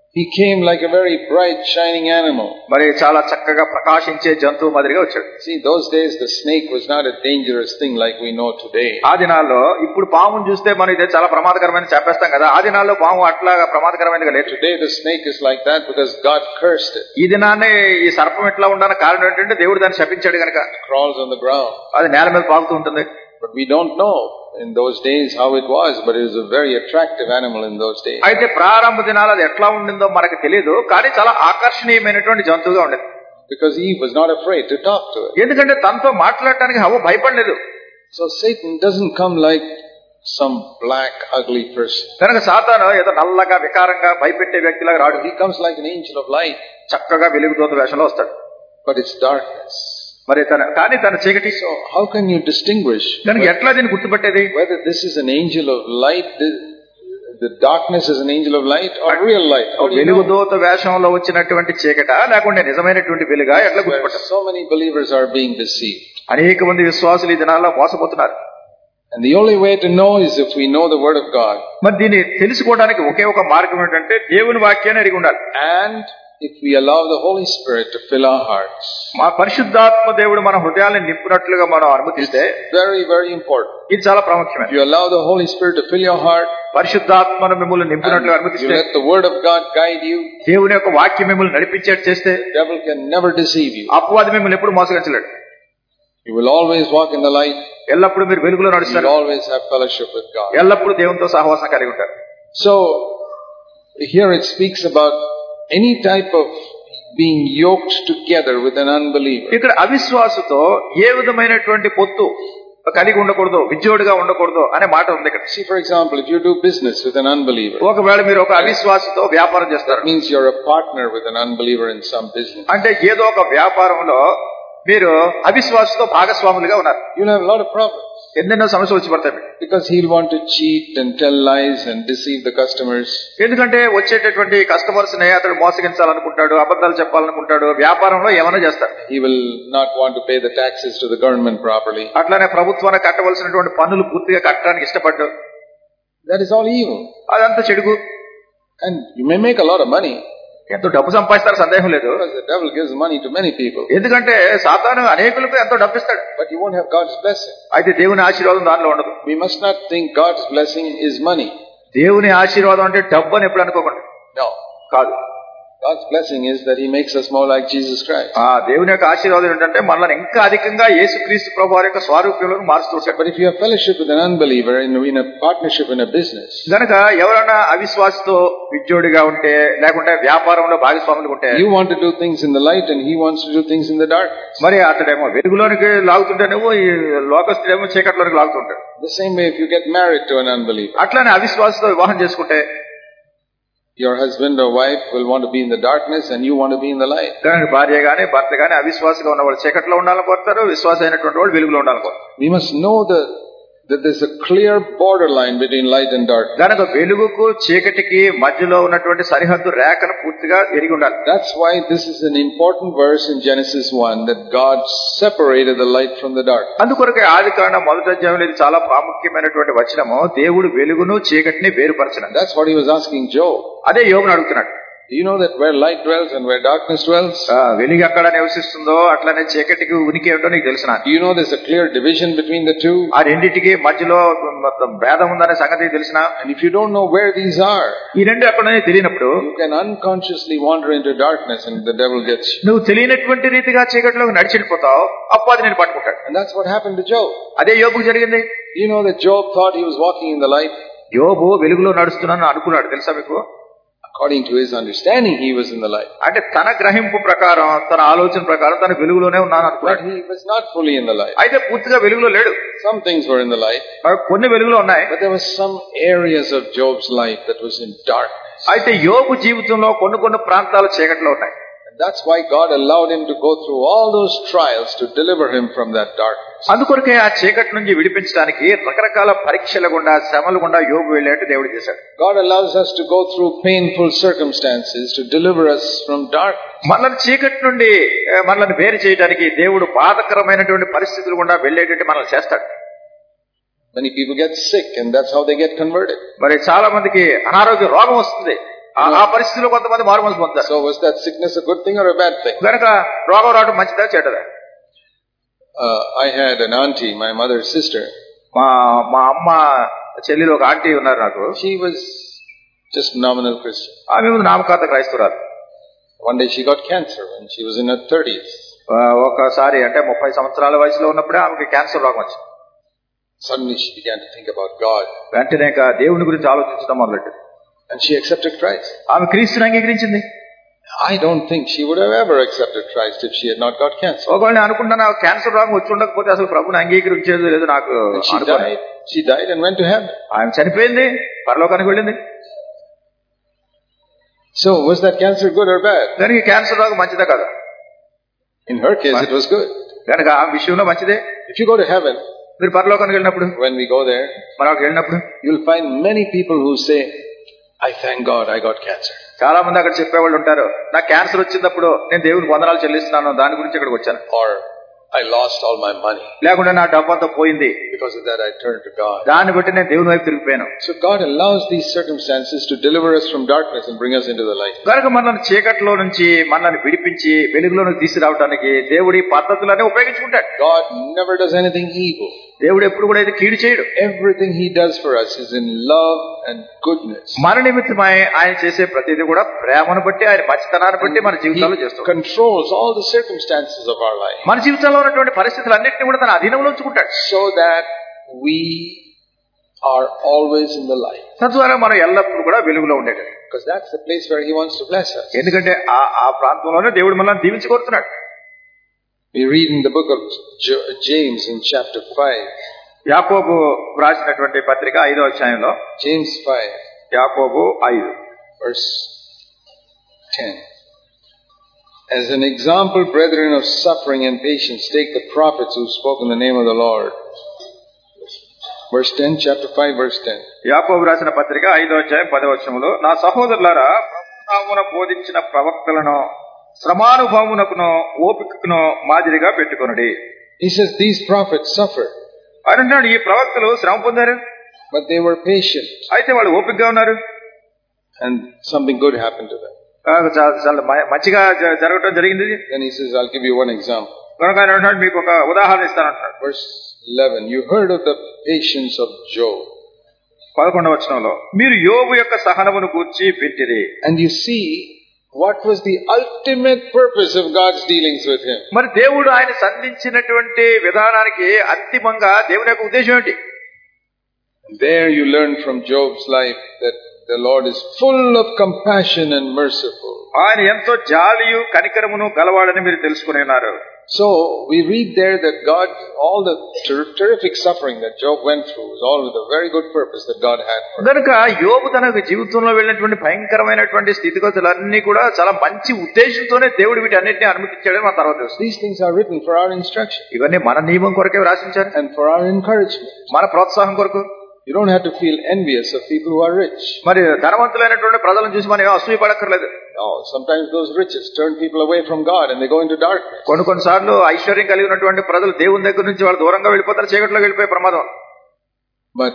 He came like a very bright, shining animal. మరి చాలా చక్కగా ప్రకాశించే జంతువు మాదిరిగా వచ్చాడు. See, those days the snake was not a dangerous thing like we know today. ఆ దినాల్లో ఇప్పుడు పామును చూస్తే మనం ఇదే చాలా ప్రమాదకరమైన చెప్పేస్తాం కదా. ఆ దినాల్లో పాము అట్లా ప్రమాదకరమైనదిగా లేదు. Today the snake is like that because God cursed it. ఈ దినాన్ని ఈ సర్పం ఇట్లా ఉండడానికి కారణం ఏంటంటే దేవుడు దాన్ని శపించాడు కనుక. It crawls on the ground. అది నేల మీద పాకుతూ ఉంటుంది. But we don't know in those days how it was, but it was a very attractive animal in those days. అయితే ప్రారంభ దినాలు అది ఎట్లా ఉండిందో మనకు తెలియదు, కానీ చాలా ఆకర్షణీయమైనటువంటి జంతువుగా ఉండేది. Because Eve was not afraid to talk to it. ఎందుకంటే తనతో మాట్లాడటానికి హవ్వ భయపడలేదు. So Satan doesn't come like some black ugly person. కనుక సాతాను ఏదో నల్లగా వికారంగా భయపెట్టే వ్యక్తిలాగా రాడు. He comes like an angel of light. చక్కగా వెలుగుతోత వేషంలో వస్తాడు. But it's darkness. మరి తన కానీ తన చీకటి. So how can you distinguish దానికి ఎట్లా దీన్ని గుర్తుపట్టేది? whether this is an angel of light, the, the darkness is an angel of light or real light? వెలుగుదోత వేషంలో వచ్చినటువంటి చీకట లేకుంటే నిజమైనటువంటి వెలుగా ఎట్లా గుర్తుపట్టారు? So many believers are being deceived. అనేక మంది విశ్వాసులు ఈ దినాల్లో మోసపోతున్నారు. And the only way to know is if we know the word of God. మరి దీన్ని తెలుసుకోవడానికి ఒకే ఒక మార్గం ఏంటంటే దేవుని వాక్యాన్ని అడిగి ఉండాలి. And if we allow the Holy Spirit to fill our hearts. మా పరిశుద్ధాత్మ దేవుడు మన హృదయాలను నింపునట్లుగా మనం అనుమతిస్తే very very important. ఇది చాలా ప్రాముఖ్యమైనది. If you allow the Holy Spirit to fill your heart, పరిశుద్ధాత్మను మిమ్మల్ని నింపునట్లుగా అనుమతిస్తే, you let the word of God guide you, దేవుని యొక్క వాక్యం మిమ్మల్ని నడిపించేట్టు చేస్తే, the devil can never deceive you. అపవాది మిమ్మల్ని ఎప్పుడు మోసగించలేడు. You will always walk in the light. ఎల్లప్పుడూ మీరు వెలుగులో నడుస్తారు. You will always have fellowship with God. ఎల్లప్పుడూ దేవునితో సహవాసం కలిగి ఉంటారు. So here it speaks about any type of being yoked together with an unbeliever. ఇక్కడ అవిశ్వాసతో ఏ విధమైనటువంటి పొత్తు కలిగి ఉండకూడదు, విజ్జోడుగా ఉండకూడదు అనే మాట ఉంది ఇక్కడ. See, for example, if you do business with an unbeliever, ఒకవేళ మీరు ఒక అవిశ్వాసతో వ్యాపారం చేస్తారు, that means you're a partner with an unbeliever in some business. అంటే ఏదో ఒక వ్యాపారంలో మీరు అవిశ్వాసతో భాగస్వాములుగా ఉన్నారు. You'll have a lot of problems. ఎన్నెన్నో సమస్యలు వచ్చి పడతాయి. Because he'll want to cheat and tell lies and deceive the customers. ఎందుకంటే వచ్చేటటువంటి కస్టమర్స్ ని అతడు మోసగించాలనుకుంటాడు, అబద్ధాలు చెప్పాలనుకుంటాడు, వ్యాపారంలో ఏమైనా చేస్తాడు. He will not want to pay the taxes to the government properly. అట్లానే ప్రభుత్వానికి కట్టవలసినటువంటి పన్నులు పూర్తిగా కట్టడానికి ఇష్టపడ్డాడు. That is all evil. అదంతా చెడుగు. And you may make a lot of money. ఎంతో డబ్బు సంపాదిస్తారు, సందేహం లేదు. Because the devil gives money to many people. ఎందుకంటే సాతాను అనేకులకు ఎంతో డబ్బు ఇస్తాడు. But you won't have God's blessing. అయితే దేవుని ఆశీర్వాదం దానిలో ఉండదు. We must not think God's blessing is money. దేవుని ఆశీర్వాదం అంటే డబ్బు అని ఎప్పుడు అనుకోకండి. No. కాదు. God's blessing is that He makes us more like Jesus Christ. ఆ దేవుని యొక్క ఆశీర్వాదం ఏంటంటే మనల్ని ఇంకా అధికంగా యేసుక్రీస్తు ప్రభువారి యొక్క స్వరూపంలో మార్చుతూ ఉంటాడు. But if you have fellowship with an unbeliever in, in a partnership in a business, గనక ఎవరైనా అవిశ్వాసతో విజ్జోడిగా ఉంటే లేకుంటే వ్యాపారంలో భాగస్వాములు ఉంటే, you want to do things in the light and he wants to do things in the dark. మరి అతడేమో వెలుగులోనికి లాగుతుంటేనేమో ఈ లోకస్తుడేమో చీకట్లోనికి లాగుతుంటాడు. The same way if you get married to an unbeliever, అట్లానే అవిశ్వాసతో వివాహం చేసుకుంటే your husband or wife will want to be in the darkness and you want to be in the light. కానీ భార్య గాని భర్త గాని అవిశ్వాసంగా ఉన్న వాళ్ళు చీకట్లో ఉండాలని కోరుతారు, విశ్వాసం అయినటువంటి వాళ్ళు వెలుగులో ఉండాలని కోరుతారు. We must know the that there's a clear borderline between light and darkness. గనక వెలుగుకు చీకటికి మధ్యలో ఉన్నటువంటి సరిహద్దు రేఖను పూర్తిగా ఎరిగి ఉండాలి. That's why this is an important verse in Genesis one, that God separated the light from the dark. అందుకొరకే ఆదికాండం మొదటి అధ్యాయంలో ఇది చాలా ప్రాముఖ్యమైనటువంటి వచనము, దేవుడు వెలుగును చీకటిని వేరుపరచను. That's what he was asking Job. అదే యోబును అడుగుతున్నాడు. Do you know that where light dwells and where darkness dwells? వెలుగు ఎక్కడ నివసిస్తుందో అట్లానే చీకటికి ఉనికి ఏమిటో నీకు తెలుసునా? Do you know there's a clear division between the two? ఆ రెండింటికి మధ్యలో భేదం ఉందనే సంగతి తెలిసినా? And if you don't know where these are, ఈ రెండు ఎక్కడనే తెలియనప్పుడు you can unconsciously wander into darkness and the devil gets you. నువ్వు తెలియనటువంటి రీతిగా చీకటిలోకి నడిచిపోతావు, అపవాది నేను పట్టుకుంటాడు. And that's what happened to Job. అదే యోబుకు జరిగింది. You know that Job thought he was walking in the light. యోబు వెలుగులో నడుస్తున్నాను అనుకున్నాడు, తెలుసా మీకు? According to his understanding, he was in the light. అంటే తన గ్రహింపు ప్రకారం, తన ఆలోచన ప్రకారం తన వెలుగులోనే ఉన్నాను But అనుకున్నాడు. he was not fully in the light. అయితే పూర్తిగా వెలుగులో లేడు. Some things were in the light, కొన్ని వెలుగులో ఉన్నాయి. but there were some areas of Job's life that was in darkness. అయితే యోబు జీవితంలో కొన్ని కొన్ని ప్రాంతాలు చీకట్లో ఉన్నాయి. That's why God allowed him to go through all those trials to deliver him from that darkness. అందుకొరకే ఆ చీకటి నుంచి విడిపించడానికి రకరకాల పరీక్షల గుండా, శ్రమల గుండా యోబు వెళ్ళేట్టు దేవుడు చేశాడు. God allows us to go through painful circumstances to deliver us from darkness. మనల్ని చీకటి నుండి మనల్ని వేరు చేయడానికి దేవుడు బాధకరమైనటువంటి పరిస్థితులు గుండా వెళ్ళేటట్టు మనల్ని చేస్తాడు. Many people get sick and that's how they get converted. మరి చాలా మందికి అనారోగ్య రోగం వస్తుంది, ఆ పరిస్థితిలో కొంతమంది మారు మనసు పొందుతారు. So was that sickness a good thing or a bad thing? కనుక రోగం రావడం మంచిదా చెడ్డదా? Uh, I had an auntie, my mother's sister. మా మా అమ్మ చెల్లెలు ఒక ఆంటీ ఉన్నారు నాకు. She was just nominal Christian. ఆమె నామకార్థ క్రైస్తవురాలు. One day she got cancer when she was in her thirties. ఒకసారి అంటే ముప్పై సంవత్సరాల వయసులో ఉన్నప్పుడే ఆమెకి క్యాన్సర్ రోగం వచ్చింది. Suddenly she began to think about God. వెంటనే దేవుని గురించి ఆలోచించడం మొదలెట్టింది. And she accepted Christ. ఆమె క్రీస్తుని అంగీకరించింది. I don't think she would have ever accepted Christ if she had not got cancer. ఒకవేళ నేను అనుకుంటున్నా క్యాన్సర్ రోగం వచ్చి ఉండకపోతే అసలు ప్రభుని అంగీకరించేది లేదు నాకు. She died. She died and went to heaven. ఆమె చనిపోయింది, పరలోకానికి వెళ్ళింది. So was that cancer good or bad? దానికి క్యాన్సర్ రోగం మంచిదా కదా? In her case it was good. కనుక ఆ విషయంలో మంచిదే. If you go to heaven, మీరు పరలోకానికి వెళ్ళినప్పుడు, when we go there, మనం అక్కడికి వెళ్ళినప్పుడు you'll find many people who say, I thank God I got cancer. చాలా మంది అక్కడ చెప్పేవాళ్ళు ఉంటారు, నాకు క్యాన్సర్ వచ్చినప్పుడు నేను దేవునికి వందనాలు చెల్లిస్తున్నాను, దాని గురించి ఇక్కడికి వచ్చాను. Or I lost all my money. లేకుంటే నా డబ్బంతా పోయింది, because of that I turned to God. దాన్ని బట్టి నేను దేవుని వైపు తిరిగిపోయాను. So God allows these circumstances to deliver us from darkness and bring us into the light. కనుక మనల్ని చీకట్లో నుంచి మనల్ని విడిపించి వెలుగులోకి తీసుకురావడానికి దేవుడి పద్ధతులనే ఉపయోగించుకుంటాడు. God never does anything evil. దేవుడు ఎప్పుడు కూడా ఇది కీడు చేయడు. Everything he does for us is in love and goodness. మన నిమిత్తమై ఆయన చేసే ప్రతిదీ కూడా ప్రేమను బట్టి, ఆయన మంచితనాన్ని బట్టి మన జీవితాల్లో చేస్తాడు. Controls all the circumstances of our life. మన జీవితంలో ఉన్నటువంటి పరిస్థితులన్నింటినీ కూడా తన అధీనంలో ఉంచుకుంటాడు. So that we are always in the light. తద్వారా మనం ఎల్లప్పుడూ కూడా వెలుగులో ఉండేది. Because that's the place where he wants to bless us. ఎందుకంటే ఆ ఆ ప్రాంతంలోనే దేవుడు మనల్ని దీవించి కోరుతున్నాడు. We read in the book of James in chapter five. యాకోబు రాసినటువంటి పత్రిక ఐదో అధ్యాయంలో, James five, యాకోబు ఐదు verse ten. As an example, brethren, of suffering and patience, take the prophets who spoke in the name of the Lord. Verse ten, chapter five, verse ten. యాకోబు రాసిన పత్రిక ఐదో అధ్యాయం పదో వచనములో, నా సహోదరులారా, ప్రభునామమున బోధించిన ప్రవక్తలను శ్రమానుభవమునకును ఓపికకును మాదిరిగా పెట్టుకొనుడి. He says these prophets suffered. అంటున్నాడు, ఈ ప్రవక్తలు శ్రమ పొందారు, but they were patient. అయితే వాళ్ళు ఓపికగా ఉన్నారు, and something good happened to them. చాలా మంచిగా జరగటం జరిగింది. Then he says, I'll give you one example. కనుక ఆయన అంటున్నాడు, మీకు ఒక ఉదాహరణ ఇస్తానంటున్నాడు. Verse eleven, you heard of the patience of Job. పదకొండవ వచనంలో, మీరు యోబు యొక్క సహనమును గూర్చి వింటిరి. And you see what was the ultimate purpose of God's dealings with him. మరి దేవుడు ఆయన సంధించినటువంటి విధానానికి అంతిమంగా దేవుని యొక్క ఉద్దేశం ఏంటి? There you learn from Job's life that the Lord is full of compassion and merciful. ఆయన ఎంతో జాలియు కనికరమును గలవాడని మీరు తెలుసుకుని ఉన్నారు. So we read there that God, all the ter- terrific suffering that Job went through was all with a very good purpose that God had for him. కనుక యోబు తన జీవితంలో వెళ్ళినటువంటి భయంకరమైనటువంటి స్థితిగతులన్నీ కూడా చాలా మంచి ఉద్దేశంతోనే దేవుడు వీటన్నిటిని అనుమతించాడని మన తర్వాత తెలుస్తుంది. These things are written for our instruction. ఇవన్నీ మన నియమం కొరకే రాసించారు, and for our encouragement. మన ప్రోత్సాహం కొరకు. You don't have to feel envious of people who are rich. మరి ధనవంతులైనటువంటి ప్రజలను చూసి మనం అసూయపడక్కర్లేదు. No, sometimes those riches turn people away from God and they go into darkness. కొన్ని కొన్నిసార్లు ఐశ్వర్యం కలిగి ఉన్నటువంటి ప్రజలు దేవుని దగ్గర నుంచి వాళ్ళు దూరంగా వెళ్ళిపోతారు, చీకట్లోకి వెళ్ళిపోయే ప్రమాదం. But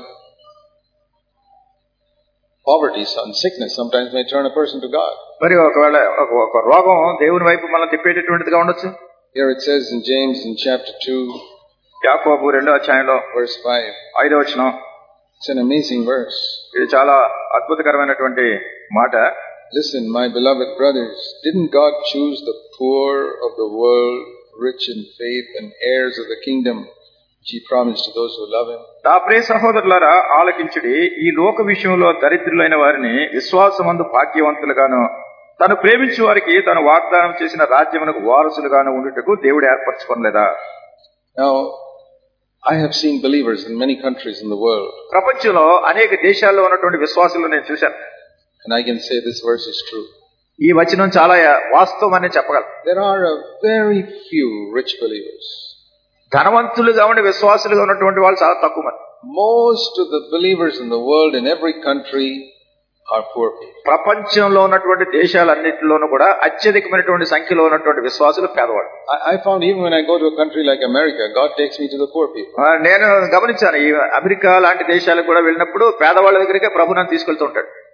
poverty and sickness sometimes may turn a person to God. మరి ఒకవేళ ఒక రోగం దేవుని వైపు మనల్ని తిప్పేటటువంటిదిగా ఉండొచ్చు. Here it says in James in chapter two, యాకోబు రెండో అధ్యాయంలో verse five. ఐదో వచనం. It's an amazing verse. ఇది చాలా అద్భుతకరమైనటువంటి మాట. Listen, my beloved brothers, didn't God choose the poor of the world, rich in faith and heirs of the kingdom which he promised to those who love him? నా ప్రియ సహోదరులారా, ఆలకించుడి. ఈ లోక విషయంలో దరిద్రులైన వారిని విశ్వాసమందు భాగ్యవంతులుగాను తను ప్రేమించు వారికి తను వాగ్దానం చేసిన రాజ్యమునకు వారసులుగాను ఉండుటకు దేవుడు ఏర్పరచుకోలేదా? Now, I have seen believers in many countries in the world. ప్రపంచంలో అనేక దేశాల్లో ఉన్నటువంటి విశ్వాసులను నేను చూశాను. And I can say this verse is true. ఈ వచనం చాలా వాస్తవం అని చెప్పగలను. There are a very few rich believers. ధనవంతులుగా ఉండే విశ్వాసులుగా ఉన్నటువంటి వాళ్ళు చాలా తక్కువ మంది. Most of the believers in the world in every country are poor people. ప్రపంచంలో ఉన్నటువంటి దేశాలన్నిటిలోనూ కూడా అత్యధికమైనటువంటి సంఖ్యలో ఉన్నటువంటి విశ్వాసులు పేదవాళ్ళు. I found even when I go to a country like America, God takes me to the poor people. నేను గమనించాను, ఈ అమెరికా లాంటి దేశాలకు కూడా వెళ్ళినప్పుడు పేదవాళ్ళ దగ్గరికే ప్రభు నన్ను తీసుకెళ్తూ ఉంటాడు.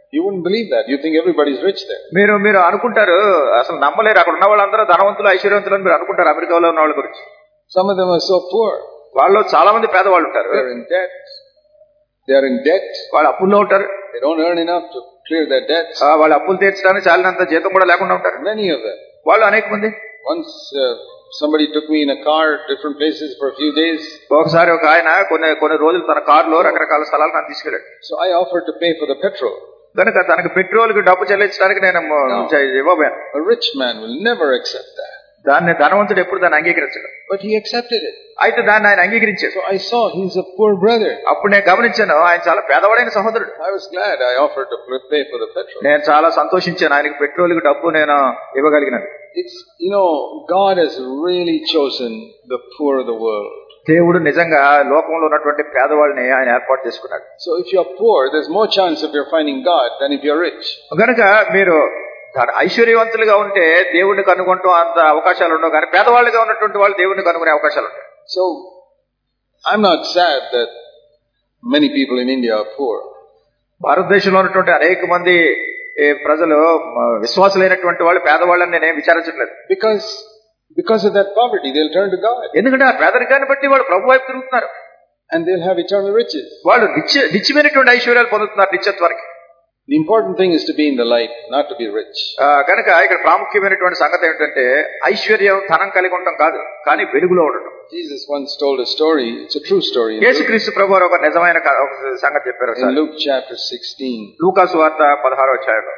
You wouldn't believe that. You think everybody's rich there. మీరు మీరు అనుకుంటారు, అసలు నమ్మలేరు అక్కడ ఉన్న వాళ్ళందరూ ధనవంతులు ఐశ్వర్యవంతులు అని మీరు అనుకుంటారు అమెరికాలో ఉన్న వాళ్ళ గురించి. Some of them are so poor. వాళ్ళు చాలా మంది పేదవాళ్ళు ఉంటారు. They're in debt. They are in debt. వాళ్ళు అప్పుల్లో ఉంటారు. They don't earn enough to clear their debts. వాళ్ళు అప్పులు తీర్చడానికి చాలినంత జీతం కూడా లేకుండా ఉంటారు. Many of them. వాళ్ళు అనేక మంది. Once uh, somebody took me in a car different places for a few days. ఒకసారి ఒక ఆయన కొన్ని కొన్ని రోజులు తన కారులో రకరకాల స్థలాలు నన్ను తీసుకెళ్ళాడు. So I offered to pay for the petrol. కనుక తనకు పెట్రోల్ కి డబ్బు చెల్లించడానికి నేను ఇవ్వబోయాను. A rich man will never accept that. దాన్ని ధనవంతుడు ఎప్పుడు దాన్ని అంగీకరించడు. But he accepted it. అయితే దాన్ని ఆయన అంగీకరించాడు. So I saw he's a poor brother. అప్పుడు నేను గమనించాను ఆయన చాలా పేదవాడైన సహోదరుడు. I was glad I offered to pay for the petrol. నేను చాలా సంతోషించాను ఆయనకి పెట్రోల్ కి డబ్బు నేను ఇవ్వగలిగినాను. It's, you know, God has really chosen the poor of the world. దేవుడు నిజంగా లోకంలో ఉన్నటువంటి పేదవాళ్ళని ఆయన ఏర్పాటు చేసుకున్నాడు. So if you're poor, there's more chance of you're finding God than if you're rich. గనుక మీరు ఐశ్వర్యవంతులుగా ఉంటే దేవుడిని కనుగొంటూ అంత అవకాశాలు ఉండవు, కానీ పేదవాళ్ళుగా ఉన్నటువంటి వాళ్ళు దేవుడిని కనుగొనే అవకాశాలు ఉంటాయి. So I'm not sad that many people in India are poor. భారతదేశంలో ఉన్నటువంటి అనేక మంది ప్రజలు విశ్వాసులైనటువంటి వాళ్ళు పేదవాళ్ళని నేనేం విచారించట్లేదు. Because because of that poverty they'll turn to God. ఎందుకంటే ఆ పేదరికాన్ని బట్టి వాళ్ళు ప్రభు వైపు తిరుగుతున్నారు. And they'll have eternal riches. వాళ్ళు నిత్య నిత్యమైనటువంటి ఐశ్వర్యాలు పొందుతున్నారు నిత్యత్వానికి. The important thing is to be in the light, not to be rich. కనుక ఇక్కడ ప్రాముఖ్యమైనటువంటి సంగతి ఏమిటంటే ఐశ్వర్యం ధనం కలిగి ఉండటం కాదు, కానీ వెలుగులో ఉండటం. Jesus once told a story. It's a true story. యేసుక్రీస్తు ప్రభువారు ఒక నిజమైన సంగతి చెప్పారు. In Luke chapter sixteen. లూకా సువార్త పదహారవ అధ్యాయంలో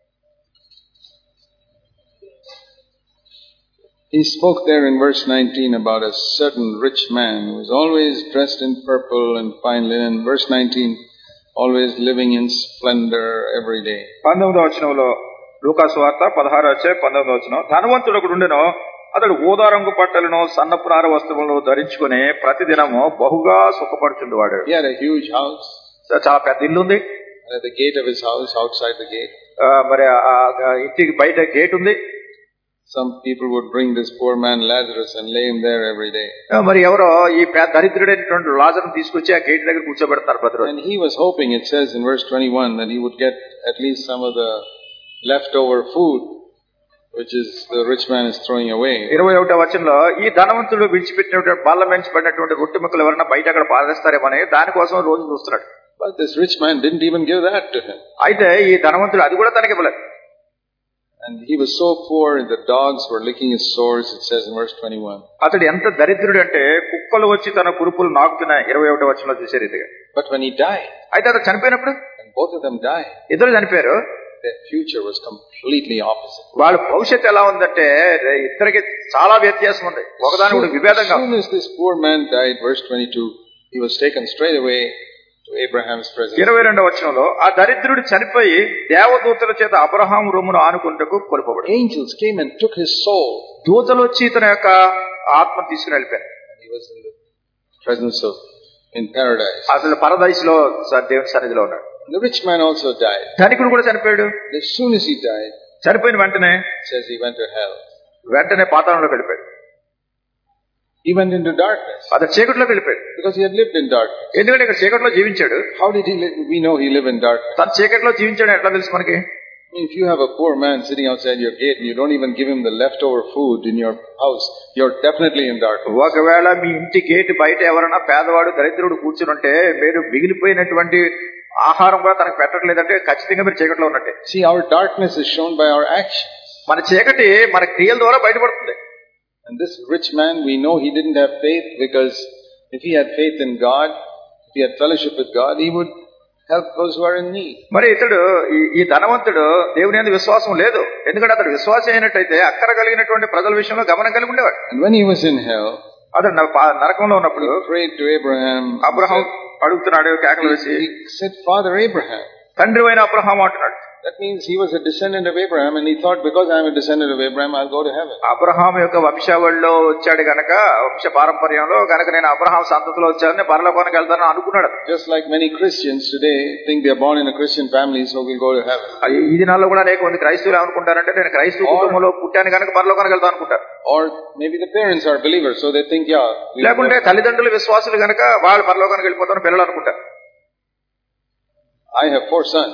he spoke there in verse nineteen about a certain rich man who was always dressed in purple and fine linen. Verse nineteen, always living in splendor every day. పంతొమ్మిదవ వచనంలో లూకా సువార్త పదహారవ అధ్యాయం పంతొమ్మిదవ వచనం, ధనవంతుడు ఒకడుండెను, అతడు ఊదా రంగు బట్టలను సన్నపు నార వస్త్రములను ధరించుకుని ప్రతిదినము బహుగా సుఖపడుచుండేవాడు. He had a huge house. చాలా పెద్ద ఇల్లు ఉంది. At the gate of his house, outside the gate, మరి ఇంటికి బయట గేట్ ఉంది. Some people would bring this poor man Lazarus and lay him there every day. మరి ఎవరో ఈ దరిద్రుడైనటువంటి లాజరును తీసుకొచ్చి ఆ గేట్ దగ్గర కూర్చోబెడతారు ప్రతిరోజు. And he was hoping, it says in verse twenty-one, that he would get at least some of the leftover food which is the rich man is throwing away. ఇరవై ఒకటవ వచనంలో ఈ ధనవంతుడు విడిచిపెట్టినటువంటి బల్ల మెంచబడినటువంటి రొట్టె ముక్కలు ఎవరైనా బయట అక్కడ పారేస్తారేమని దానికోసం రోజు చూస్తున్నాడు. But this rich man didn't even give that to him. అయితే ఈ ధనవంతుడు అది కూడా తనకి ఇవ్వలేదు. And he was so poor and the dogs were licking his sores, it says in verse twenty-one. అతడు ఎంత దరిద్రుడు అంటే కుక్కలు వచ్చి తన కురుపులు నాకుతున్నాయి. ఇరవై ఒకటవ వచనంలో చూసే రీతిగా. But when he died, అయితే అతడు చనిపోయినప్పుడు, and both of them died, ఇద్దరు చనిపోయారు, their future was completely opposite. వాళ్ళ భవిష్యత్తు ఎలా ఉందంటే ఇద్దరికి చాలా వ్యత్యాసం ఉంది, ఒకదాని కూడా విభేదంగా. As soon as this poor man died, verse twenty-two, he was taken straight away to Abraham's presence. ఇరవై రెండవ వచనంలో ఆ దరిద్రుడు చనిపోయి దేవదూతల చేత Abraham రొమ్మును ఆనుకుంటకు కొలుపబడు. Angels came and took his soul. దూతలు వచ్చి తన యొక్క ఆత్మ తీసుకుని వెళ్ళిపోయారు. He was in the presence of in paradise. అసలు పరదైస్ లో దేవుని సన్నిధిలో ఉన్నాడు. The rich man also died. ధనికుడు కూడా చనిపోయాడు. As soon as he died, చనిపోయిన వెంటనే it says he went to hell. వెంటనే పాతాళంలోకి వెళ్ళిపోయాడు. He went into darkness. అతను చీకటిలోకి వెళ్ళిపోయాడు. Because he had lived in darkness. ఎందుకంటే ఇక్కడ చీకటిలో జీవించాడు. How did he live? We know he lived in darkness. తను చీకటిలో జీవించాడు ఎట్లా తెలుసు మనకి? I mean, if you have a poor man sitting outside your gate and you don't even give him the leftover food in your house, you're definitely in darkness. ఒకవేళ మీ ఇంటి గేట్ బయట ఎవరైనా పేదవాడు దరిద్రుడు కూర్చుని ఉంటే మీరు మిగిలిపోయినటువంటి ఆహారం కూడా తనకు పెట్టట్లేదంటే ఖచ్చితంగా మీరు చీకటిలో ఉన్నట్టే. See, our darkness is shown by our actions. మన చీకటి మన క్రియల ద్వారా బయటపడుతుంది. And this rich man, we know he didn't have faith, because if he had faith in God, if he had fellowship with God, he would help those who are in need. మరి ఇతడు ఈ ధనవంతుడు దేవుని యందు విశ్వాసం లేదు, ఎందుకంటే అతడు విశ్వాసం అయినట్టయితే అక్కర కలిగినటువంటి ప్రజల విషయంలో గమనం కలిగి ఉండేవాడు. And when he was in hell, అతడు నరకంలో ఉన్నప్పుడు he prayed to Abraham. Abraham అడుగుతున్నాడు, కేకలు వేసి, he said, Father Abraham. తండ్రి అయిన అబ్రహాం అంటున్నాడు. That means he was a descendant of Abraham, and he thought, because I am a descendant of Abraham, I'll go to heaven. Abraham యొక్క వంశావళిలో వచ్చాడు గనక, వంశ పారంపర్యంలో గనక నేను అబ్రహాం సంతతిలో వచ్చానని పరలోకానికి వెళ్తానని అనుకున్నాడు. Just like many Christians today think they are born in a Christian family, so we'll go to heaven. ఈ దినాల్లో కూడా అనేక మంది క్రైస్తవులు అనుకుంటారంటే నేను క్రైస్తవ కుటుంబంలో పుట్టాను గనక పరలోకానికి వెళ్తాను అనుకుంటారు. Or maybe the parents are believers, so they think, yeah. లేకుంటే తల్లిదండ్రులు విశ్వాసులు గనక వాళ్ళు పరలోకానికి వెళ్ళిపోతాను పిల్లలు అనుకుంటారు. I have four sons.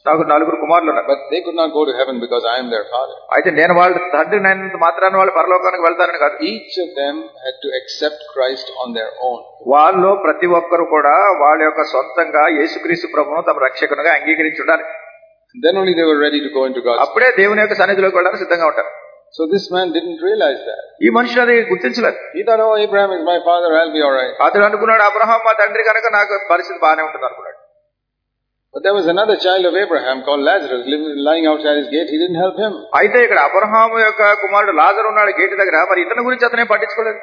నాకు నలుగురు కుమారులు ఉన్నారు. But they could not go to heaven because I am their father. అయితే నేను వాళ్ళ తండ్రి అయినంత మాత్రాన్ని వాళ్ళు పరలోకానికి వెళ్తారని కాదు. Each of them had to accept Christ on their own. వాళ్ళు ప్రతి ఒక్కరు కూడా వాళ్ళ యొక్క సొంతంగా యేసుక్రీస్తు ప్రభువును తమ రక్షకునిగా అంగీకరించి ఉండాలి. Then only they were ready to go into God's. అప్పుడే దేవుని యొక్క సన్నిధిలోకి వెళ్ళడానికి సిద్ధంగా ఉంటారు. So this man didn't realize that. ఈ మనుషుడు అది గుర్తించలేదు. He thought, oh, Abraham is my father, I'll be all right. అతడు అనుకున్నాడు, అబ్రహాం మా తండ్రి కనుక నాకు పరిస్థితి బాగానే ఉంటుంది అనుకున్నాడు. But there was another child of Abraham called Lazarus lying outside his gate. He didn't help him. అయితే ఇక్కడ అబ్రహాం యొక్క కుమారుడు లాజరు ఉన్నాడు గేట్ దగ్గర. మరి ఇతని గురించి అతనే పట్టించుకోలేదు.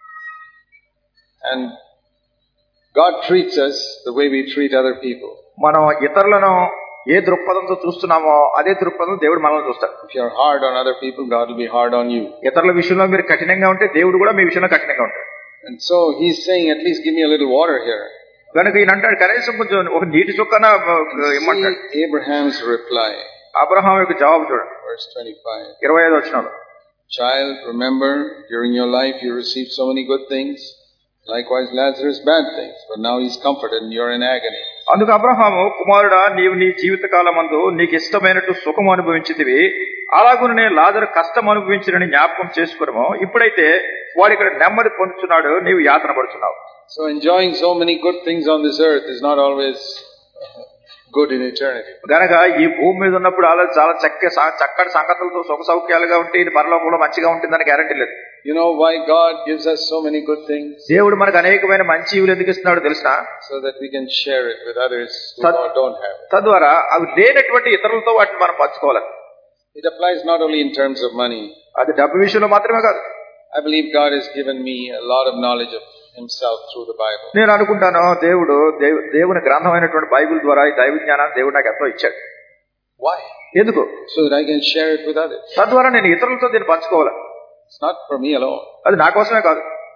And God treats us the way we treat other people. మనం ఇతరులను ఏ దృక్పథంతో చూస్తున్నామో అదే దృక్పథం దేవుడు మనల్ని చూస్తాడు. If you are hard on other people, God will be hard on you. ఇతరుల విషయంలో మీరు కఠినంగా ఉంటే దేవుడు కూడా మీ విషయంలో కఠినంగా ఉంటాడు. And so he's saying, at least give me a little water here. కనుక ఈయన అంటాడు, కనీసం కొంచెం ఒక నీటి చుక్కన ఇమ్మంటాడు. Abraham's reply. అబ్రహాం యొక్క జవాబు చూడండి. Verse twenty-five. ఇరవై ఐదు వచనంలో. Child, remember, during your life you received so many good things. Likewise Lazarus bad things. But now he's comforted and you're in agony. అందుకు అబ్రహాము, కుమారుడా, నీవు నీ జీవిత కాలమందు నీకు ఇష్టమైనట్టు సుఖం అనుభవించితివి, అలాగునే లాజరు కష్టం అనుభవించినని జ్ఞాపకం చేసుకున్నాము. ఇప్పుడైతే వాడు ఇక్కడ నెమ్మది పొందుతున్నాడు, నీవు యాతన పడుతున్నావు. So enjoying so many good things on this earth is not always good in eternity. గనక ఈ భూమి మీద ఉన్నప్పుడు అలా చాలా చక్క చక్కటి సంగతులతో సుఖ సౌఖ్యాలుగా ఉంటే ఇది పరలోకంలో మంచిగా ఉంటుందని గ్యారంటీ లేదు. You know why God gives us so many good things? దేవుడు మనకు అనేకమైన మంచి ఇవులు ఎందుకు ఇస్తున్నాడు తెలుసా? So that we can share it with others who don't have it. తద్వారా అవి లేనటువంటి ఇతరులతో వాటిని మనం పంచుకోవాలి. It applies not only in terms of money. అది డబ్బు విషయంలో మాత్రమే కాదు. I believe God has given me a lot of knowledge of himself through the Bible. నేను అనుకుంటాను దేవుడు దేవుని గ్రంథమైనటువంటి బైబిల్ ద్వారా ఈ దైవ జ్ఞానాన్ని దేవుడు నాకు ఎంతో ఇచ్చాడు. Why? ఎందుకు? So that I can share it with others. తద్వారా నేను ఇతరులతో దీన్ని పంచుకోవాలి. It's not for me alone. అది నా కోసమే కాదు.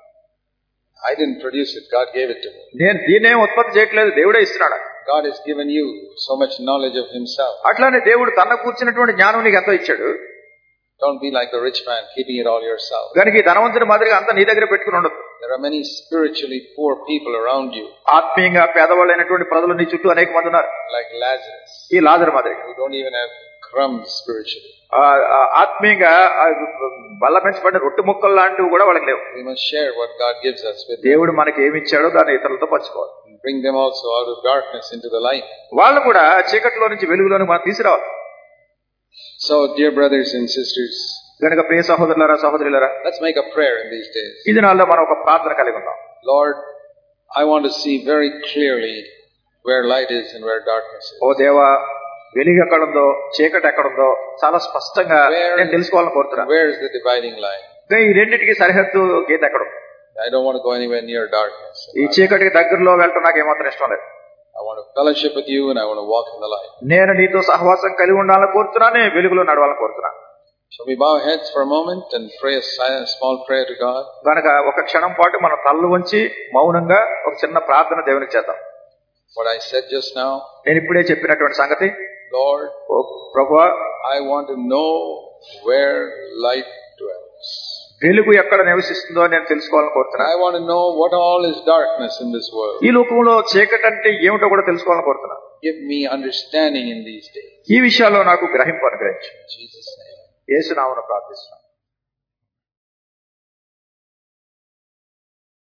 I didn't produce it. God gave it to me. నేను దీన్నే ఉత్పత్తి చేయట్లేదు, దేవుడే ఇస్తున్నాడు. God has given you so much knowledge of himself. అట్లానే దేవుడు తనకు కూర్చున్నటువంటి జ్ఞానం నీకు ఎంతో ఇచ్చాడు. Don't be like the rich man, keeping it all yourself. గనుక ఈ ధనవంతుని మాదిరిగా అంతా నీ దగ్గర పెట్టుకుని ఉండదు. There are many spiritually poor people around you. ఆత్మీయంగా పేదవాళ్ళైనటువంటి ప్రజలు నీ చుట్టూ అనేక మంది ఉన్నారు. Like Lazarus. ఈ లాజరు మాదిరిగా. Who don't even have crumbs spiritually. ఆత్మీయంగా బల్ల పెంచబడిన రొట్టె ముక్కలు లాంటివి కూడా వాళ్ళకి లేవు. We must share what God gives us with them. దేవుడు మనకి ఏమి ఇచ్చాడో దాన్ని ఇతరులతో పంచుకోవాలి. Bring them also out of darkness into the light. వాళ్ళు కూడా చీకటిలో నుంచి వెలుగులోకి మనం తీసుకురావాలి. So dear brothers and sisters, గనుక ప్రియ సహోదరులారా సహోదరులారా, let's make a prayer in these days. ఈ దినాల్లో మనం ఒక ప్రార్థన కలిగి ఉన్నాం. Lord, I want to see very clearly where light is and where darkness is. ఓ దేవా, వెలుగు ఎక్కడుందో చీకటి ఎక్కడుందో చాలా స్పష్టంగా నేను తెలుసుకోవాలని కోరుతున్నాను. Where is the dividing line? ఈ రెండింటికి సరిహద్దు గీత ఎక్కడ? I don't want to go anywhere near darkness. ఈ చీకటికి దగ్గరలో వెళ్ళటం నాకు ఏమాత్రం ఇష్టం లేదు. I want to fellowship with you and I want to walk in the light. నేను నీతో సహవాసం కలిగి ఉండాలని కోరుతున్నాను, వెలుగులో నడవాలని కోరుతున్నాను. Shall we bow our heads for a moment and pray a small prayer to God? గనుక ఒక క్షణం పాటు మన తలలు వంచి మౌనంగా ఒక చిన్న ప్రార్థన దేవునికి చేద్దాం. What I said just now, నేను ఇప్పుడే చెప్పినటువంటి సంగతి, Lord, ఓ ప్రభువా, I want to know where light dwells. వెలుగు ఎక్కడ నివసిస్తుందో నేను తెలుసుకోవాలని కోరుతున్నాను. I want to know what all is darkness in this world. ఈ లోకంలో చీకటి అంటే ఏమిటో కూడా తెలుసుకోవాలని కోరుతున్నాను. Give me understanding in these days. ఈ విషయాల్లో నాకు గ్రహింపు అనుగ్రహించు. In Jesus' name. యేసు నామమున ప్రార్థిస్తున్నాను.